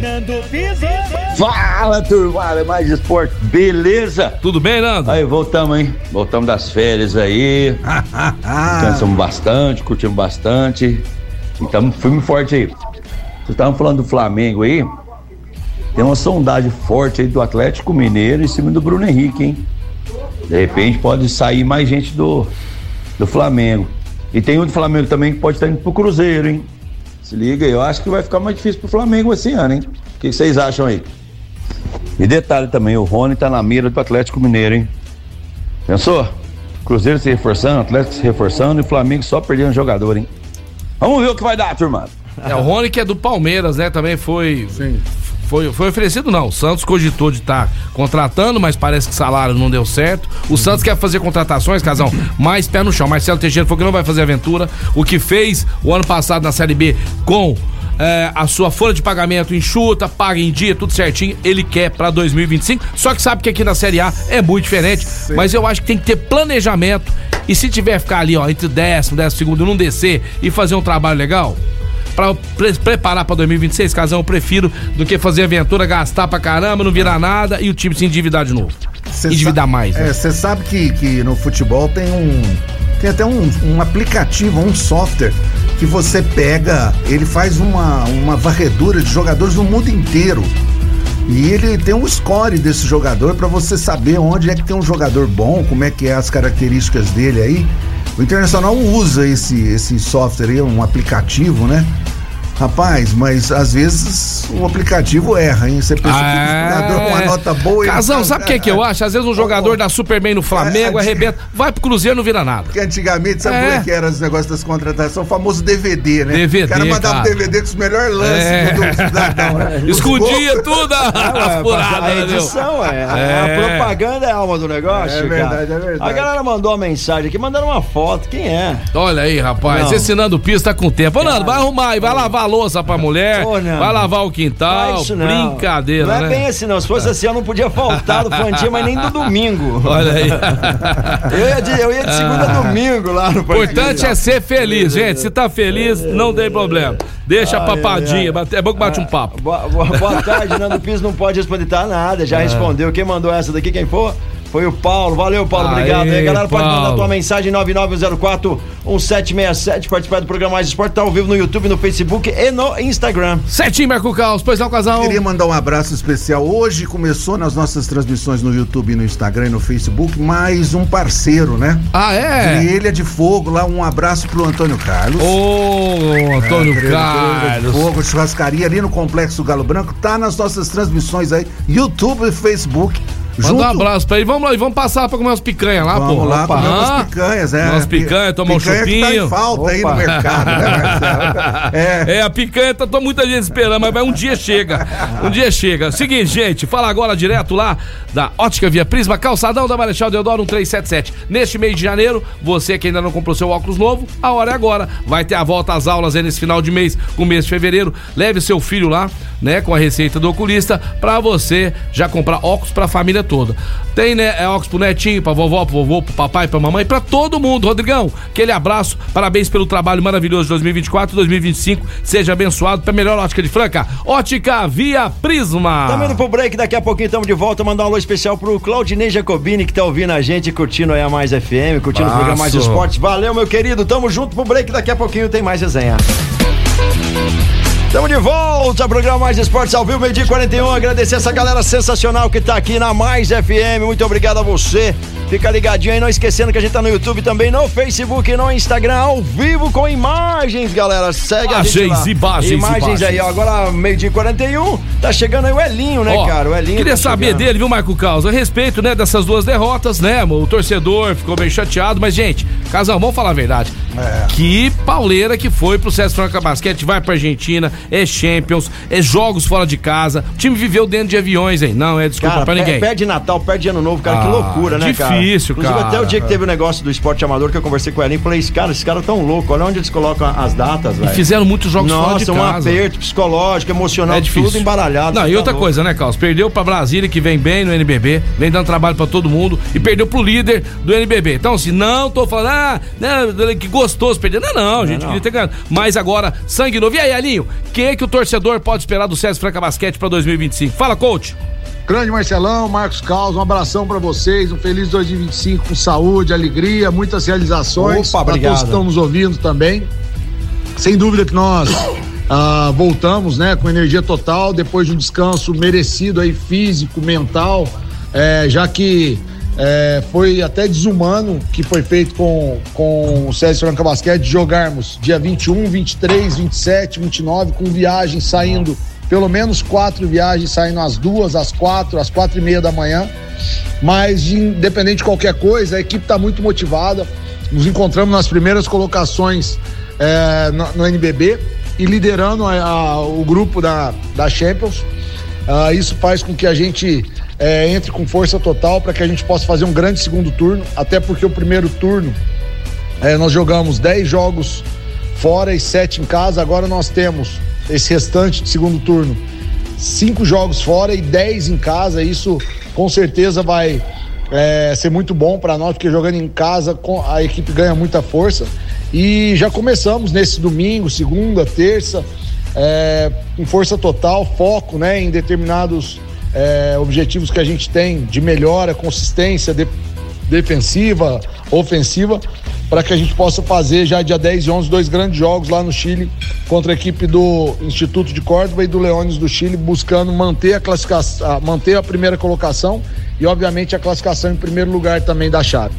Fala, turma, é mais esporte, beleza? Tudo bem, Nando? Aí, voltamos, hein? Voltamos das férias aí. Cansamos bastante, curtimos bastante. Então, firme forte aí. Vocês estavam falando do Flamengo aí. Tem uma sondagem forte aí do Atlético Mineiro em cima do Bruno Henrique, hein? De repente pode sair mais gente do, do Flamengo. E tem um do Flamengo também que pode estar indo pro Cruzeiro, hein? Se liga aí, eu acho que vai ficar mais difícil pro Flamengo esse ano, hein? O que vocês acham aí? E detalhe também, o Rony tá na mira do Atlético Mineiro, hein? Pensou? Cruzeiro se reforçando, Atlético se reforçando e o Flamengo só perdendo jogador, hein? Vamos ver o que vai dar, turma. É, o Rony que é do Palmeiras, né? Também foi... Sim. Foi, foi oferecido, não. O Santos cogitou de estar tá contratando, mas parece que o salário não deu certo. O Santos quer fazer contratações, Casão, mais pé no chão. Marcelo Teixeira falou que não vai fazer aventura. O que fez o ano passado na Série B com é, a sua folha de pagamento enxuta, paga em dia, tudo certinho, ele quer pra dois mil e vinte e cinco. Só que sabe que aqui na Série A é muito diferente. Sim. Mas eu acho que tem que ter planejamento. E se tiver ficar ali, ó, entre décimo, décimo segundo, não descer e fazer um trabalho legal, pra pre- preparar pra dois mil e vinte e seis, Casão, eu prefiro do que fazer aventura, gastar pra caramba, não virar nada e o time se endividar de novo. Cê endividar sa- mais. É, você sabe que, que no futebol tem um. Tem até um, um aplicativo, um software que você pega, ele faz uma, uma varredura de jogadores no mundo inteiro. E ele tem um score desse jogador pra você saber onde é que tem um jogador bom, como é que é as características dele aí. O Internacional usa esse, esse software aí, um aplicativo, né? Rapaz, mas às vezes o aplicativo erra, hein? Você pensa ah, que o jogador com uma nota boa... Casão, ele... sabe o que, que eu acho? Às vezes um jogador dá super bem no Flamengo, é, arrebenta, vai pro Cruzeiro e não vira nada. Porque antigamente, sabe é. como é que era os negócios das contratações? O famoso D V D, né? D V D, o cara mandava um D V D com os melhores lances é. do cidadão, né? Escondia tudo a, é, a furada, a edição, é. é. A propaganda é a alma do negócio, É verdade, cara. é verdade. A galera mandou uma mensagem aqui, mandaram uma foto, quem é? Olha aí, rapaz, não. Esse Nando Pista tá com tempo. Ô, Nando, vai arrumar aí, vai lavar a louça pra mulher, Ô, vai lavar o quintal, isso não. brincadeira, não né? é bem assim não, se fosse assim eu não podia faltar do Fantinha, mas nem do domingo. Olha aí. eu, ia de, eu ia de segunda a domingo lá no Fantinha. O importante é ser feliz, gente, se tá feliz, não tem problema. Deixa a papadinha, é bom que bate um papo. Boa, boa, boa tarde, Nando Pires não pode responder tá nada, já é. respondeu, quem mandou essa daqui, quem for? Foi o Paulo, valeu Paulo, Aê, obrigado. Aí, galera, pode Paulo. mandar tua mensagem nove nove zero quatro um sete seis sete, participar do programa Mais Esporte, tá ao vivo no YouTube, no Facebook e no Instagram. Certinho, Marco Caos, pois não, casal. Queria mandar um abraço especial. Hoje começou nas nossas transmissões no YouTube, no Instagram e no Facebook, mais um parceiro, né? Ah, é? Trilha de Fogo, lá um abraço pro Antônio Carlos. Ô, oh, Antônio é, Carlos. Trilha de Fogo, churrascaria ali no Complexo Galo Branco, tá nas nossas transmissões aí, YouTube e Facebook. Manda um abraço pra ele. Vamos lá, e vamos passar pra comer umas picanhas lá, vamos pô. Vamos lá, Opa. comer umas picanhas, é. Umas picanhas, tomar picanha um chupinho. Que tá em falta Opa. aí no mercado, né, Marcelo? É. é, a picanha tá muita gente esperando, mas vai, um dia chega. Um dia chega. Seguinte, gente, fala agora direto lá da Ótica Via Prisma, calçadão da Marechal Deodoro um três sete sete. Neste mês de janeiro, você que ainda não comprou seu óculos novo, a hora é agora. Vai ter a volta às aulas aí nesse final de mês, com o mês de fevereiro. Leve seu filho lá, né, com a receita do oculista, pra você já comprar óculos pra família toda. Tem, né, é óculos pro netinho, pra vovó, pro vovô, pro papai, pra mamãe, pra todo mundo. Rodrigão, aquele abraço, parabéns pelo trabalho maravilhoso de dois mil e vinte e quatro, dois mil e vinte e cinco, seja abençoado pra melhor ótica de Franca, Ótica Via Prisma. Tá indo pro break, daqui a pouquinho estamos de volta, mandar um alô especial pro Claudinei Jacobini, que tá ouvindo a gente, curtindo aí a Mais F M, curtindo Baço. o programa Mais Esportes. Valeu, meu querido, tamo junto pro break, daqui a pouquinho tem mais resenha. Estamos de volta, programa Mais Esportes ao vivo, meio-dia quarenta e um. Agradecer essa galera sensacional que tá aqui na Mais F M. Muito obrigado a você. Fica ligadinho aí, não esquecendo que a gente tá no YouTube também, no Facebook e no Instagram, ao vivo com imagens, galera. Segue a gente lá. Imagens, imagens, imagens aí, ó. Agora, meio-dia quarenta e um, tá chegando aí o Elinho, né, ó, cara? O Elinho. Queria tá saber chegando. dele, viu, Marco Caos? A respeito, né, dessas duas derrotas, né? O torcedor ficou bem chateado, mas, gente, Casal, vamos falar a verdade. É. Que pauleira que foi pro César Franca Basquete, vai pra Argentina, é Champions, é jogos fora de casa. O time viveu dentro de aviões, hein? Não, é desculpa cara, pra ninguém. Perde Natal, perde Ano Novo, cara, ah, que loucura, né, difícil, cara? Difícil, cara. Inclusive, até o dia que teve o negócio do esporte amador, que eu conversei com o Elinho, falei, cara, esses caras tão loucos, olha onde eles colocam as datas, velho. E fizeram muitos jogos Nossa, fora de casa. Nossa, um aperto psicológico, emocional, é difícil. Tudo embaralhado. Não, e outra tá coisa, né, Carlos? Perdeu pra Brasília, que vem bem no N B B, vem dando trabalho pra todo mundo, e perdeu pro líder do N B B. Então, assim, não tô falando, ah, né, que gostoso perder. Não, não, a gente não, queria ter ganhado. Mas agora, sangue novo. E aí, Elinho, quem é que o torcedor pode esperar do César Franca Basquete pra dois mil e vinte e cinco? Fala, coach. Grande Marcelão, Marcos Caos, um abração pra vocês, um feliz dois mil e vinte e cinco com saúde, alegria, muitas realizações. Opa, pra todos que estão nos ouvindo também. Sem dúvida que nós ah, voltamos, né, com energia total, depois de um descanso merecido aí, físico, mental, é, já que é, foi até desumano que foi feito com, com o César Franca Basquete, de jogarmos dia vinte e um, vinte e três, vinte e sete, vinte e nove, com viagens saindo, pelo menos quatro viagens saindo às duas, às quatro, às quatro e meia da manhã. Mas, independente de qualquer coisa, a equipe está muito motivada. Nos encontramos nas primeiras colocações é, no, no N B B e liderando a, a, o grupo da, da Champions. Ah, isso faz com que a gente é, entre com força total para que a gente possa fazer um grande segundo turno, até porque o primeiro turno é, nós jogamos dez jogos fora e sete em casa. Agora nós temos esse restante de segundo turno, cinco jogos fora e dez em casa. Isso com certeza vai é, ser muito bom para nós, porque jogando em casa a equipe ganha muita força. E já começamos nesse domingo, segunda, terça, é, com força total, foco, né, em determinados é, objetivos que a gente tem de melhora, consistência de, defensiva, ofensiva, para que a gente possa fazer já dia dez e onze dois grandes jogos lá no Chile contra a equipe do Instituto de Córdoba e do Leones do Chile, buscando manter a classificação, manter a primeira colocação e obviamente a classificação em primeiro lugar também da chave.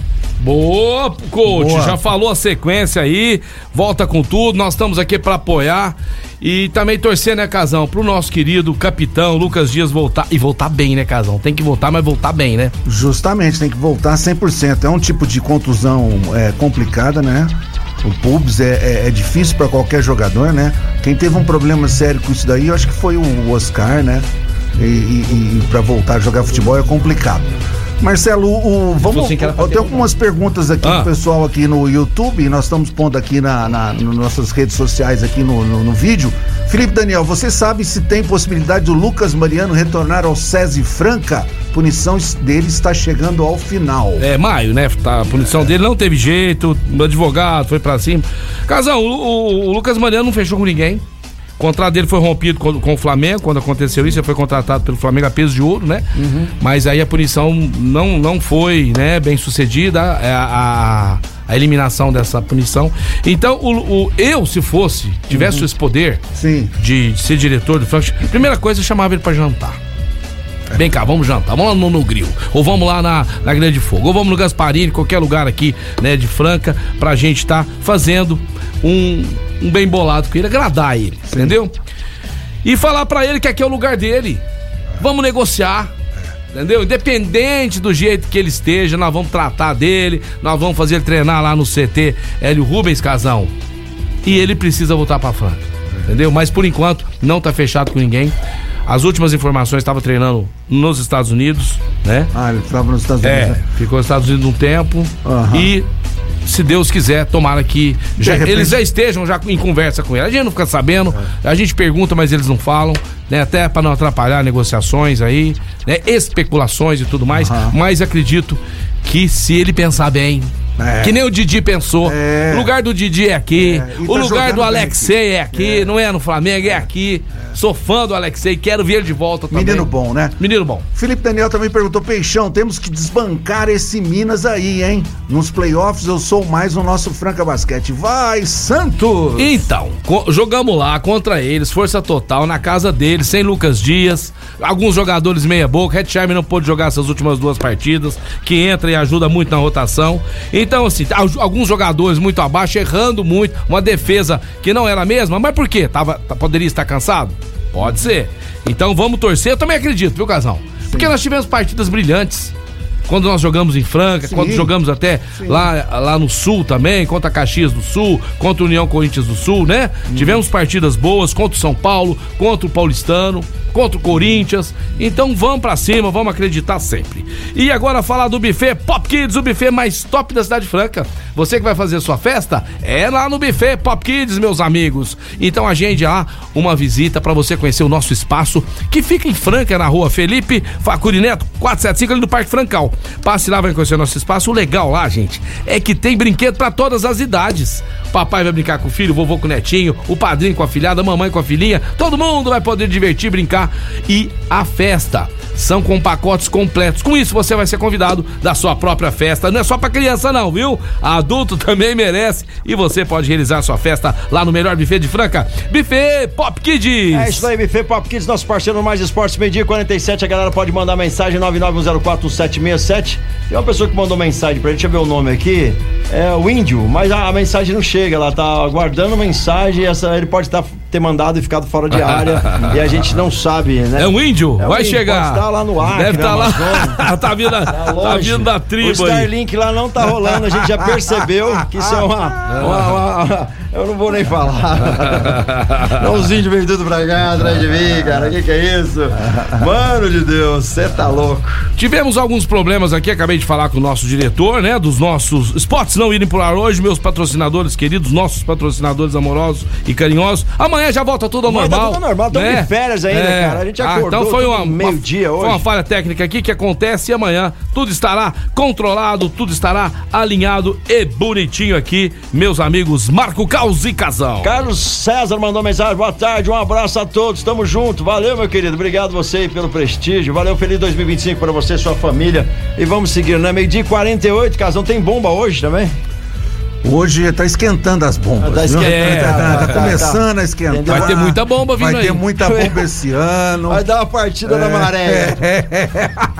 Boa, coach, Boa. Já falou a sequência aí, volta com tudo, nós estamos aqui para apoiar e também torcer, né, Casão, pro nosso querido capitão Lucas Dias voltar, e voltar bem, né, Casão, tem que voltar, mas voltar bem, né? Justamente, tem que voltar cem por cento, é um tipo de contusão é, complicada, né? O pubis é, é, é difícil para qualquer jogador, né? Quem teve um problema sério com isso daí, eu acho que foi o Oscar, né? E, e, e para voltar a jogar futebol é complicado. Marcelo, o, vamos, eu tenho algumas perguntas aqui ah. do pessoal aqui no YouTube, nós estamos pondo aqui na, na, nas nossas redes sociais aqui no, no, no vídeo. Felipe Daniel, você sabe se tem possibilidade do Lucas Mariano retornar ao SESI Franca? A punição dele está chegando ao final. É, maio, né? Tá, a punição é. dele não teve jeito, o advogado foi pra cima. Casão, o, o, o Lucas Mariano não fechou com ninguém. O contrato dele foi rompido com, com o Flamengo, quando aconteceu isso, ele foi contratado pelo Flamengo a peso de ouro, né? Uhum. Mas aí a punição não, não foi, né, bem sucedida, a, a, a eliminação dessa punição. Então, o, o, eu, se fosse, tivesse uhum. esse poder Sim. De, de ser diretor do Franca, primeira coisa, eu chamava ele pra jantar. Vem cá, vamos jantar, vamos lá no, no grill, ou vamos lá na, na Grande Fogo, ou vamos no Gasparini, qualquer lugar aqui, né, de Franca, pra gente tá fazendo um, um bem bolado com ele, agradar ele, Sim. entendeu? E falar pra ele que aqui é o lugar dele, vamos negociar, entendeu? Independente do jeito que ele esteja, nós vamos tratar dele, nós vamos fazer ele treinar lá no C T Hélio Rubens, Casão, e ele precisa voltar pra Franca, entendeu? Mas por enquanto, não tá fechado com ninguém. As últimas informações, estava treinando nos Estados Unidos, né? Ah, ele estava nos Estados Unidos, é, né? Ficou nos Estados Unidos um tempo uhum. e, se Deus quiser, tomara que já, repente... eles já estejam já em conversa com ele. A gente não fica sabendo, é. a gente pergunta, mas eles não falam, né? Até para não atrapalhar negociações aí, né? Especulações e tudo mais, uhum. mas acredito que se ele pensar bem, É. que nem o Didi pensou, é. o lugar do Didi é aqui, é. o tá lugar do Alexei é aqui, é. não é no Flamengo, é aqui. É. Sou fã do Alexei, quero ver ele de volta também. Menino bom, né? Menino bom. Felipe Daniel também perguntou, Peixão, temos que desbancar esse Minas aí, hein? Nos playoffs eu sou mais o nosso Franca Basquete. Vai, Santos! Então, jogamos lá contra eles, força total, na casa deles, sem Lucas Dias, alguns jogadores meia boca, Hetzheimer não pôde jogar essas últimas duas partidas, que entra e ajuda muito na rotação. Então, assim, alguns jogadores muito abaixo, errando muito, uma defesa que não era a mesma, mas por quê? Tava, poderia estar cansado? Pode ser. Então vamos torcer, eu também acredito, viu, Casão? Sim. Porque nós tivemos partidas brilhantes. Quando nós jogamos em Franca, Sim. quando jogamos até lá, lá no Sul também, contra a Caxias do Sul, contra a União Corinthians do Sul, né? Hum. Tivemos partidas boas contra o São Paulo, contra o Paulistano, contra o Corinthians. Então vamos pra cima, vamos acreditar sempre. E agora falar do buffet Pop Kids, o buffet mais top da Cidade Franca. Você que vai fazer sua festa, é lá no buffet Pop Kids, meus amigos. Então agende lá uma visita pra você conhecer o nosso espaço, que fica em Franca, na rua Felipe Facuri Neto, quatrocentos e setenta e cinco, ali no Parque Francal. Passe lá, vai conhecer o nosso espaço. O legal lá, gente, é que tem brinquedo pra todas as idades. Papai vai brincar com o filho, o vovô com o netinho, o padrinho com a filhada, a mamãe com a filhinha. Todo mundo vai poder divertir, brincar. E a festa são com pacotes completos. Com isso você vai ser convidado da sua própria festa. Não é só pra criança não, viu? Adulto também merece. E você pode realizar sua festa lá no melhor buffet de Franca, Buffet Pop Kids. É isso aí, Buffet Pop Kids, nosso parceiro no Mais Esportes, meio-dia quarenta e sete. A galera pode mandar mensagem nove nove um zero quatro sete seis sete. Tem uma pessoa que mandou mensagem pra ele, deixa eu ver o nome aqui. É o Índio, mas a, a mensagem não chega, ela tá aguardando mensagem. Essa, ele pode estar, ter mandado e ficado fora de área e a gente não sabe, né? É um índio, é vai índio, chegar. Pode estar lá no ar. Deve estar tá lá. tá, vindo, é tá vindo da tribo. O Starlink lá não tá rolando, a gente já percebeu que isso é uma. uma, uma, uma eu não vou nem falar. Não, os índios vêm tudo pra cá atrás de mim, cara. O que, que é isso? Mano de Deus, você tá louco. Tivemos alguns problemas aqui, acabei de falar com o nosso diretor, né? Dos nossos spots não irem pro ar hoje, meus patrocinadores queridos, nossos patrocinadores amorosos e carinhosos. Amanhã Amanhã já volta tudo ao Vai normal. tudo normal, estamos né? de férias ainda, é. cara. A gente acordou ah, então foi uma, meio-dia hoje. Foi uma falha técnica aqui que acontece e amanhã tudo estará controlado, tudo estará alinhado e bonitinho aqui, meus amigos Marco Caos e Casão. Carlos César mandou mensagem, boa tarde, um abraço a todos, tamo junto, valeu meu querido, obrigado você aí pelo prestígio, valeu, feliz dois mil e vinte e cinco para você e sua família, e vamos seguir, né? Meio-dia e quarenta e oito, Casão, tem bomba hoje também? Hoje tá esquentando as bombas. Tá, esquentando, é, tá, tá, tá começando tá. a esquentar. Vai ter muita bomba vindo aí. Vai ter muita bomba esse ano. Vai dar uma partida é, da maré. É.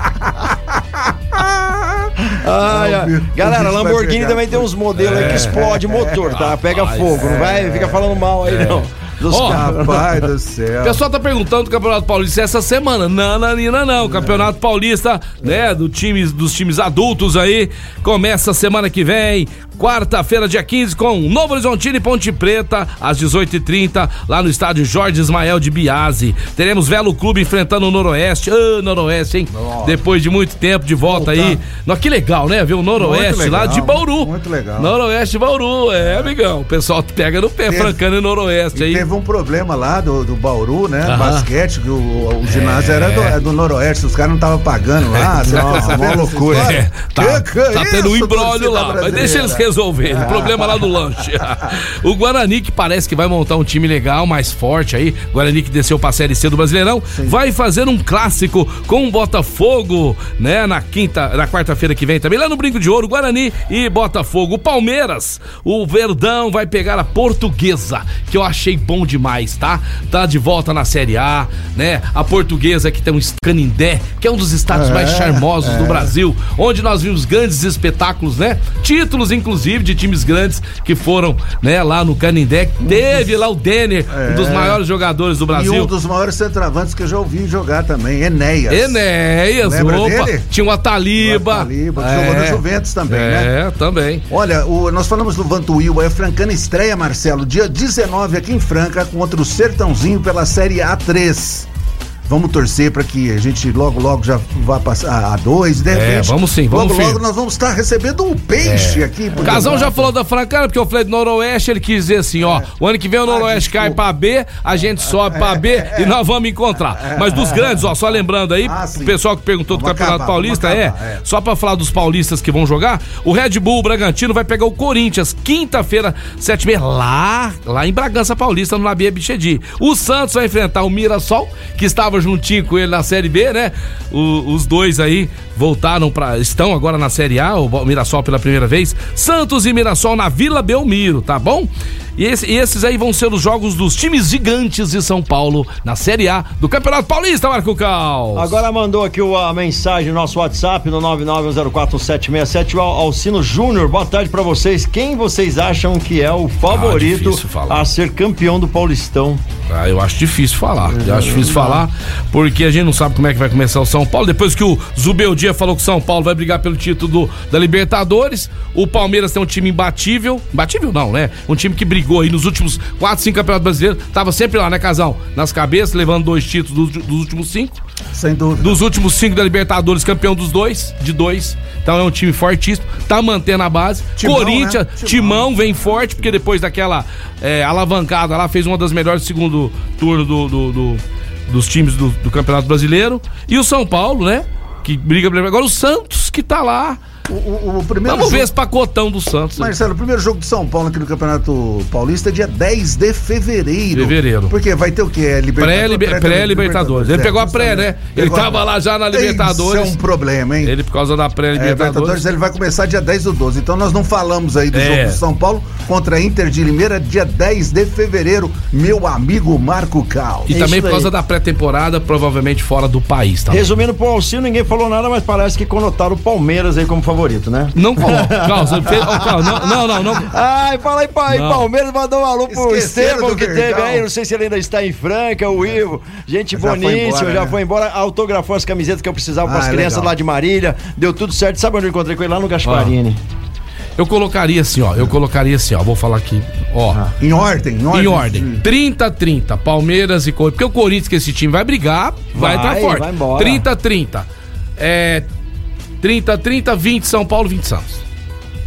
Ai, ai. Galera, Lamborghini também tem uns modelos é. aí que explode motor, tá? Pega Rapaz, fogo, é. não vai fica falando mal aí, é. não. Ó, rapaz do céu. O pessoal tá perguntando do Campeonato Paulista essa semana. Não, Nanina, não. O Campeonato Paulista, né, do time, dos times adultos aí, começa semana que vem, quarta-feira, dia quinze, com Novo Horizontino e Ponte Preta, às dezoito e trinta, lá no estádio Jorge Ismael de Biase. Teremos Velo Clube enfrentando o Noroeste. Ô, oh, Noroeste, hein? Nossa. Depois de muito tempo de volta Voltar. aí. No, que legal, né? Ver o Noroeste legal, lá de Bauru. Muito legal. Noroeste de Bauru, é, amigão. O pessoal pega no pé, teve, Francana e Noroeste aí. Teve um problema lá do, do Bauru, né? Aham. Basquete, que o, o ginásio é. era do, é do Noroeste, os caras não estavam pagando lá. É. Nossa, uma loucura. É. Tá, que, que tá tendo um embrólio lá, mas deixa eles resolverem. O problema lá do lanche. O Guarani, que parece que vai montar um time legal, mais forte aí. Guarani que desceu pra Série C do Brasileirão, Sim. vai fazer um clássico com o Botafogo, né? Na quinta, na quarta-feira que vem também, lá no Brinco de Ouro, Guarani e Botafogo. O Palmeiras, o Verdão vai pegar a Portuguesa, que eu achei bom demais. Tá? Tá de volta na Série A, né? A Portuguesa que tem um Canindé, que é um dos estádios é, mais charmosos é. do Brasil, onde nós vimos grandes espetáculos, né? Títulos, inclusive, de times grandes que foram, né, lá no Canindé. Teve lá o Denner, é. um dos maiores jogadores do Brasil. E um dos maiores centroavantes que eu já ouvi jogar também, Enéas. Enéas, opa. Dele? Tinha o Ataliba. O Ataliba, que é. jogou no Juventus também, é, né? É, também. Olha, o, nós falamos do Vantuil, aí a Francana estreia, Marcelo, dia dezenove aqui em Franca, contra o Sertãozinho pela Série A três. Vamos torcer para que a gente logo, logo já vá passar a dois, de repente. É, vamos sim, vamos Logo, logo nós vamos estar recebendo um peixe é. aqui. O Casão já falou da Francana, porque eu falei do Noroeste, ele quis dizer assim, ó, é. o ano que vem o Noroeste ah, cai pra B, a gente sobe pra B é. e nós vamos encontrar. Mas dos grandes, ó, só lembrando aí, ah, o pessoal que perguntou vamos do Campeonato acabar, Paulista, acabar, é, é, só pra falar dos paulistas que vão jogar, o Red Bull, o Bragantino, vai pegar o Corinthians, quinta-feira, sete e meia, lá, lá em Bragança Paulista, no Labia Bichedi. O Santos vai enfrentar o Mirassol, que estava juntinho com ele na Série B, né? O, os dois aí voltaram para estão agora na Série A, o Mirassol pela primeira vez. Santos e Mirassol na Vila Belmiro, tá bom? E, esse, e esses aí vão ser os jogos dos times gigantes de São Paulo na Série A do Campeonato Paulista, Marco Caos. Agora mandou aqui a mensagem no nosso WhatsApp no nove nove um zero quatro sete seis sete, o Alcino Júnior. Boa tarde pra vocês. Quem vocês acham que é o favorito ah, a ser campeão do Paulistão? Ah, eu acho difícil falar. Eu acho difícil falar porque a gente não sabe como é que vai começar o São Paulo. Depois que o Zubeldia falou que o São Paulo vai brigar pelo título do, da Libertadores, o Palmeiras tem um time imbatível. Imbatível não, né? Um time que brigou aí nos últimos quatro, cinco campeonatos brasileiros. Tava sempre lá, né, Casão? Nas cabeças, levando dois títulos dos, dos últimos cinco. Sem dúvida. Dos últimos cinco da Libertadores, campeão dos dois, de dois. Então é um time fortíssimo, tá mantendo a base. Timão, Corinthians, né? Timão. Timão vem forte, porque depois daquela é, alavancada lá, fez uma das melhores segundo turno do, do, do, dos times do, do Campeonato Brasileiro. E o São Paulo, né? Que briga. Agora o Santos, que tá lá. O, o, o primeiro Vamos jogo... ver esse pacotão do Santos. Marcelo, o primeiro jogo de São Paulo aqui no Campeonato Paulista é dia dez de fevereiro. Fevereiro. Porque vai ter o quê? É Libertadores. Pré-Libertadores. Pré ele é, pegou a pré, né? Ele pegou tava a... lá já na Libertadores. Isso é um problema, hein? Ele, por causa da pré-Libertadores. É, ele vai começar dia dez do doze. Então nós não falamos aí do é. jogo de São Paulo contra a Inter de Limeira, dia dez de fevereiro, meu amigo Marco Cal. E é também por causa da pré-temporada, provavelmente fora do país, tá? Resumindo pro Alcino, ninguém falou nada, mas parece que conotaram o Palmeiras aí como favorito, né? Não falou. Carlos, fez, oh, Carlos, não, não, não, não. Ai, fala aí, pai. Não. Palmeiras mandou um alô pro Estevão que teve aí. Não sei se ele ainda está em Franca, o Ivo. Gente já boníssima, foi embora, já né? foi embora. Autografou as camisetas que eu precisava ah, para as é crianças legal. lá de Marília. Deu tudo certo. Sabe onde eu encontrei com ele? Lá no Gasparini. Ah. Eu colocaria assim, ó. Eu colocaria assim, ó. Vou falar aqui. Ó. Ah, em ordem, em ordem. Em ordem. trinta a trinta. Palmeiras e Corinthians. Porque o Corinthians, que esse time vai brigar, vai estar tá forte. Vai embora. trinta a trinta. É. trinta a trinta, vinte São Paulo, vinte Santos.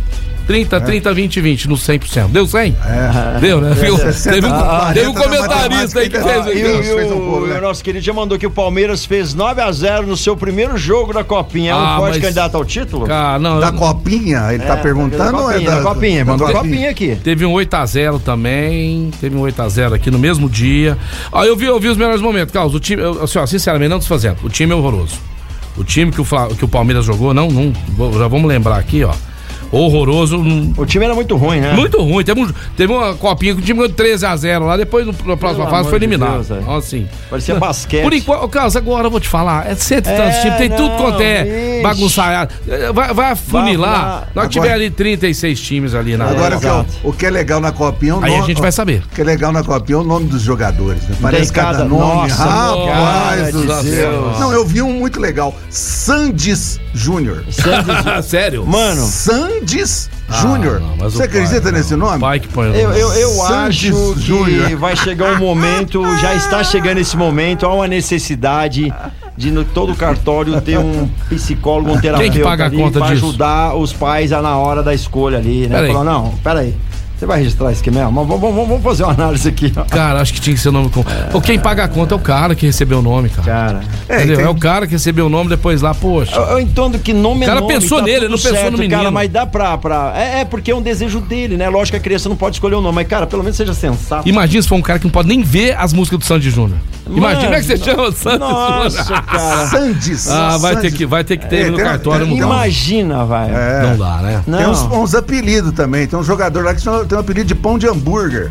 trinta, trinta, vinte, vinte, no cem por cento. Deu cem? É. Deu, né? Viu? Teve um, ah, teve um comentarista aí que fez. Ah, e o, e o, o nosso querido já mandou que o Palmeiras fez nove a zero no seu primeiro jogo da Copinha. É um Ah, forte mas- candidato ao título? Cara, não, Da eu- Copinha? Ele tá É, perguntando da ou é Copinha, da... da Copinha, da mandou Copinha aqui. Teve um oito a zero também. Teve um oito a zero aqui no mesmo dia. Ó, eu vi, eu vi os melhores momentos, Carlos. O time, eu, assim, ó, sinceramente, não desfazendo. O time é horroroso. O time que o, Fla- que o Palmeiras jogou, não, não. vou- Já vamos lembrar aqui, ó. Horroroso. não- O time era muito ruim, né? Muito ruim. Teve, um- teve uma copinha que o time ganhou treze a zero lá. Depois, no- na próxima Pelo fase, foi amor de eliminado. Deus, velho. Então, assim. Parecia basquete. Por enquanto, Carlos, agora eu vou te falar. É cento e É, tantos times, tem tudo não, quanto é vixe. bagunçado. Vai, vai afunilar. Vai, Nós agora- tiver ali trinta e seis times ali na Agora, É, o que, é o, exato. o que é legal na Copinha é o Aí a nome- gente vai saber. O que é legal na Copinha é o nome dos jogadores, né? Parece Tem cada cada- nome. Nossa, Rapaz cara do de céu. Deus. Não, eu vi um muito legal. Sandes Júnior. Sério? Mano, Sandes Ah, Júnior. não, mas o Você acredita pai, nesse não. nome? O pai que põe o eu, nome. eu, eu Santos acho que Júnior. vai chegar um momento, já está chegando esse momento, há uma necessidade de no todo cartório ter um psicólogo, um terapeuta Quem que paga a ali conta pra disso? ajudar os pais a, na hora da escolha ali, né? Peraí. Falar, não, peraí, você vai registrar isso aqui mesmo? Mas Vamos, vamos, vamos fazer uma análise aqui, ó. Cara, acho que tinha que ser o nome. Com... Ou quem paga a conta é o cara que recebeu o nome, cara. Cara, É, Entendeu? tem- É o cara que recebeu o nome depois lá, poxa. eu, eu entendo que nome é O cara nome, pensou tá nele, tudo não pensou certo, no menino. Cara, mas dá pra... pra... É, é porque é um desejo dele, né? Lógico que a criança não pode escolher o nome, mas, cara, pelo menos seja sensato. Imagina se for um cara que não pode nem ver as músicas do Sandy Júnior. Imagina como é que você chama o Sandy Nossa, Júnior. cara. Sandes. Ah, vai ter Sandes. que, vai ter que ter É, ele no tem- cartório. tem- não dá. Imagina, vai. É. Não dá, né? Não. Tem uns, uns apelidos também. Tem um jogador lá que chama- tem um apelido de pão de hambúrguer.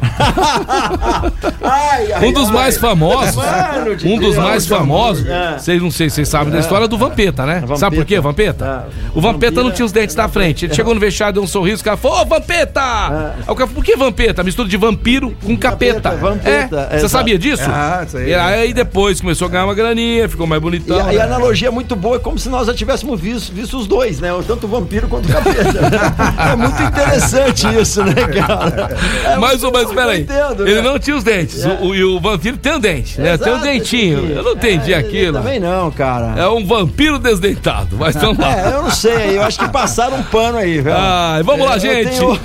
Ai, ai, Um dos ai. mais famosos, Mano de um dos Deus, mais famosos, É. vocês não sei se vocês sabem da história do Vampeta, né? Vampeta. Sabe por quê, Vampeta? É. O Vampeta não Vampira- tinha os dentes da frente. Ele chegou no vestiário, deu um sorriso, o cara falou, ô Vampeta! Aí o cara falou, por que Vampeta? Mistura de vampiro com capeta. Vampeta, É, você exato. sabia disso? Ah, isso aí. E aí depois começou a ganhar uma graninha, ficou mais E bonitão. a, e a né? analogia é muito boa, é como se nós já tivéssemos visto, visto os dois, né? Tanto o vampiro quanto o capeta. É muito interessante isso, né, cara? É Mas, muito- mas peraí, eu entendo, ele né? não tinha os dentes. O, o- e o vampiro tem um dente, né? Tem um Exato, dentinho. tem que- Eu não entendi é, aquilo. Também não, cara. É um vampiro desdentado. Mas então lá. É, eu não sei, eu acho que passaram um pano aí, velho. Ai, vamos lá, Eu gente. tenho-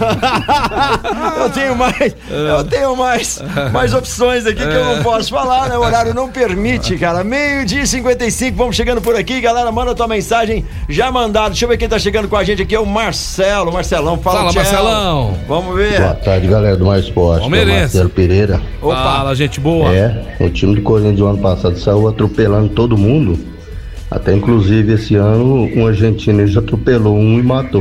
eu tenho mais, eu tenho mais, mais opções aqui que eu não posso falar, né? O horário não permite, cara. Meio-dia e cinquenta e cinco, vamos chegando por aqui, galera. Manda tua mensagem já mandado. Deixa eu ver quem tá chegando com a gente aqui, é o Marcelo. Marcelão, fala, Fala, tchau. Marcelão. Vamos ver. Boa tarde, galera do Mais Esporte. Palmeirense. É Marcelo Pereira. Opa. Fala, gente boa. É, o time do Corinthians do ano passado saiu atropelando todo mundo. Até inclusive esse ano um argentino já atropelou um e matou.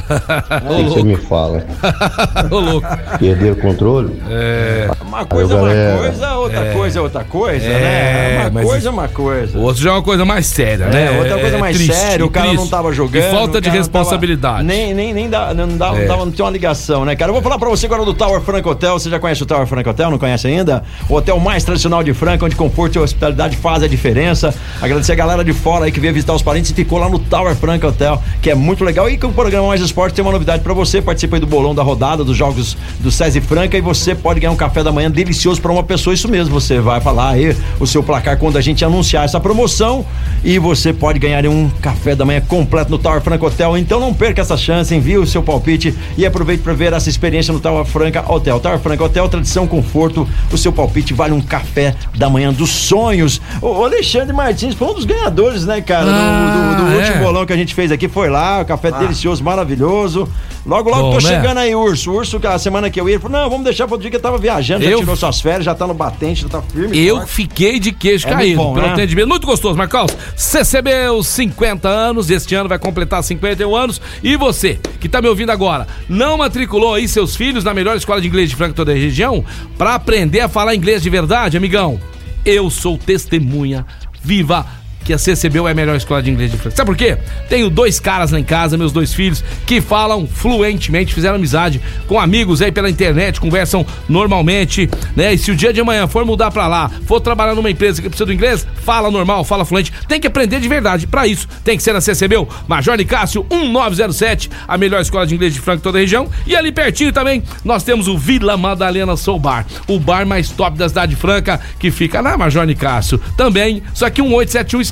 O que que você me fala? Ô, louco. Perderam o controle? É. Uma coisa é uma galera. coisa, outra É. coisa é outra coisa, É, né? Uma mas coisa isso- é uma coisa. O outro já é uma coisa mais séria, né? É, outra coisa mais triste, séria, o cara triste. não tava jogando. E falta o de cara não tava- responsabilidade. nem, nem, nem dá, não, dá, É. não, dava, não tinha uma ligação, né, cara? Eu vou falar pra você agora do Tower Frank Hotel. Você já conhece o Tower Frank Hotel? Não conhece ainda? O hotel mais tradicional de Franca, onde conforto e hospitalidade faz a diferença. Agradecer a galera de fora aí que veio visitar os parentes e ficou lá no Tower Frank Hotel, que é muito legal. E que o programa Mais Esporte tem uma novidade pra você. Participa aí do bolão da rodada dos jogos do SESI Franca e você pode ganhar um café da manhã delicioso pra uma pessoa. Isso mesmo, você vai falar aí o seu placar quando a gente anunciar essa promoção e você pode ganhar um café da manhã completo no Tower Franca Hotel. Então não perca essa chance, envie o seu palpite e aproveite para ver essa experiência no Tower Franca Hotel. Tower Franca Hotel, tradição, conforto, o seu palpite vale um café da manhã dos sonhos. O Alexandre Martins foi um dos ganhadores, né, cara, do- Ah, do, do é. último bolão que a gente fez aqui, foi lá, o café delicioso, maravilhoso. Logo, logo Bom, tô né? chegando aí, Urso. Urso, que a semana que eu ia, ele falou, não, vamos deixar pro dia que eu tava viajando, já Eu- tirou suas férias, já tá no batente, já tá firme. Eu forte. fiquei de queixo É caído muito bom, pelo né? atendimento. Muito gostoso, Marcos. C C B os cinquenta anos, este ano vai completar cinquenta e um anos. E você, que tá me ouvindo agora, não matriculou aí seus filhos na melhor escola de inglês de Franca, toda a região, pra aprender a falar inglês de verdade, amigão? Eu sou testemunha viva que a C C B U é a melhor escola de inglês de Franca. Sabe por quê? Tenho dois caras lá em casa, meus dois filhos, que falam fluentemente, fizeram amizade com amigos aí pela internet, conversam normalmente, né? E se o dia de amanhã for mudar pra lá, for trabalhar numa empresa que precisa do inglês, fala normal, fala fluente, tem que aprender de verdade. Pra isso, tem que ser na C C B U, Major Nicásio um nove zero sete, a melhor escola de inglês de Franca, toda a região. E ali pertinho também, nós temos o Vila Madalena Soul Bar, o bar mais top da cidade de Franca, que fica na Major Nicásio. Também, só que um oito sete um, esquina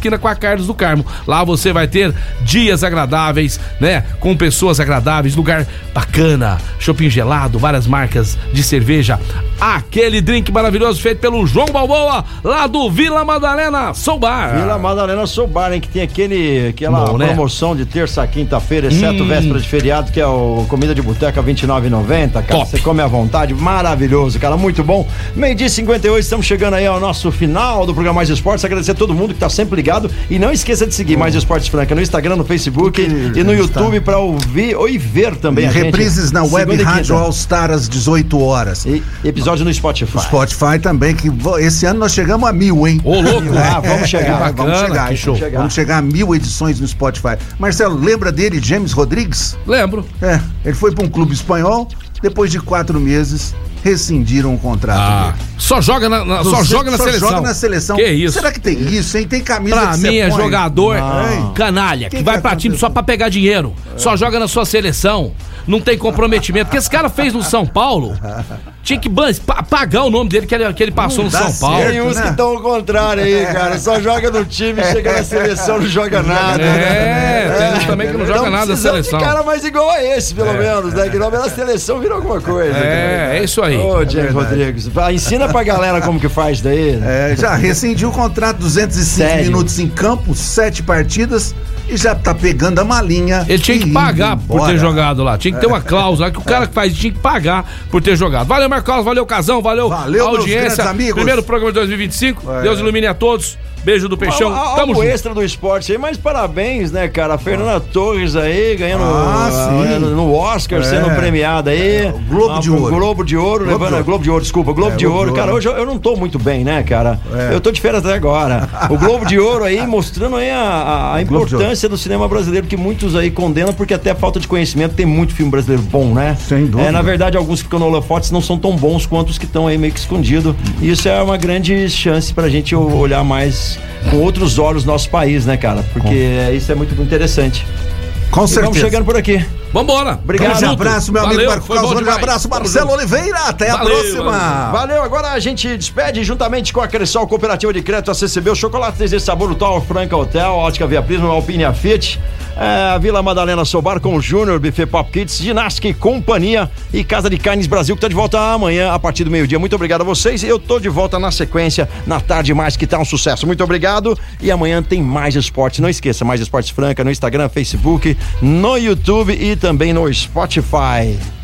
esquina com a Carlos do Carmo. Lá você vai ter dias agradáveis, né? Com pessoas agradáveis, lugar bacana, shopping gelado, várias marcas de cerveja, aquele drink maravilhoso feito pelo João Balboa, lá do Vila Madalena Soul Bar. Vila Madalena Soul Bar, hein? Que tem aquele, aquela Bom, né? promoção de terça a quinta-feira, exceto hum. véspera de feriado, que é o comida de boteca vinte e nove reais e noventa centavos, cara. Você come à vontade, maravilhoso, cara, muito bom. Meio-dia e cinquenta e oito, estamos chegando aí ao nosso final do programa Mais Esportes. Agradecer a todo mundo que tá sempre ligado e não esqueça de seguir Mais Esportes Franca no Instagram, no Facebook e no YouTube para ouvir ou ver também a gente. Reprises na Web Rádio All Star às dezoito horas. E episódio no Spotify. O Spotify também, que esse ano nós chegamos a mil, hein? Ô, louco! Ah, vamos chegar. É, bacana, vamos chegar, show. Vamos chegar. Vamos chegar a mil edições no Spotify. Marcelo, lembra dele, James Rodrigues? Lembro. É, ele foi para um clube espanhol, depois de quatro meses rescindiram o contrato ah, dele. Só joga na, na só joga na só seleção. joga na seleção. Que isso? Será que tem isso, hein? Tem camisa pra que mim é põe? jogador Não. canalha, que, que vai que pra time só pra pegar dinheiro. É. Só joga na sua seleção. Não tem comprometimento. O que esse cara fez no São Paulo, tinha que pagar o nome dele que ele, que ele passou no São Paulo. Tem uns né? que estão ao contrário aí, cara. Só joga no time, chega na seleção, não joga nada. É, tem uns também que não joga nada na seleção. De cara mais igual a esse, pelo é. menos, né? Que não na seleção vira alguma coisa. É, cara. é isso aí. Ô, James é Rodrigues, ensina pra galera como que faz daí. Né? É, já rescindiu o contrato, duzentos e cinco Sério? minutos em campo, sete partidas. E já tá pegando a malinha. Ele tinha que pagar por ter jogado lá. Tinha que ter uma cláusula que o cara que faz tinha que pagar por ter jogado. Valeu, Marcos, valeu, Casão, valeu, valeu a audiência. Amigos. Primeiro programa de dois mil e vinte e cinco. É. Deus ilumine a todos. Beijo do Peixão. Al, Tamo algo junto. Extra do esporte aí, mas parabéns, né, cara? A Fernanda ah. Torres aí, ganhando ah, uh, no Oscar, é. sendo premiada aí. É. Globo ah, de Ouro. Globo de Ouro, Globo levando. de Globo de Ouro, desculpa. Globo é, de Ouro. Cara, hoje eu, eu não tô muito bem, né, cara? É. Eu tô de férias até agora. O Globo de Ouro aí, mostrando aí a, a, a importância do cinema brasileiro, que muitos aí condenam, porque até falta de conhecimento. Tem muito filme brasileiro bom, né? Sem dúvida. É, na verdade, alguns que ficam no holofotes não são tão bons quanto os que estão aí meio que escondidos. E isso é uma grande chance pra gente olhar mais com outros olhos nosso país, né, cara? Porque é, isso é muito interessante. Com e certeza. Vamos chegando por aqui. Vambora. Obrigado. Um abraço, meu Valeu, amigo Marco Carlos. Um abraço, Marcelo Oliveira. Até valeu, a próxima. Valeu. valeu. Agora a gente despede juntamente com a Cressol Cooperativa de Crédito, a C C B, o Chocolate Desejo Sabor, o Tal Franca Hotel, Ótica Via Prisma, Alpine Fit, é, a Vila Madalena Soul Bar com o Júnior, Buffet Pop Kids, Ginástica e Companhia e Casa de Carnes Brasil, que tá de volta amanhã a partir do meio-dia. Muito obrigado a vocês. Eu tô de volta na sequência, na tarde mais, que tá um sucesso. Muito obrigado. E amanhã tem mais esportes. Não esqueça, Mais Esportes Franca no Instagram, Facebook, no YouTube e também no Spotify.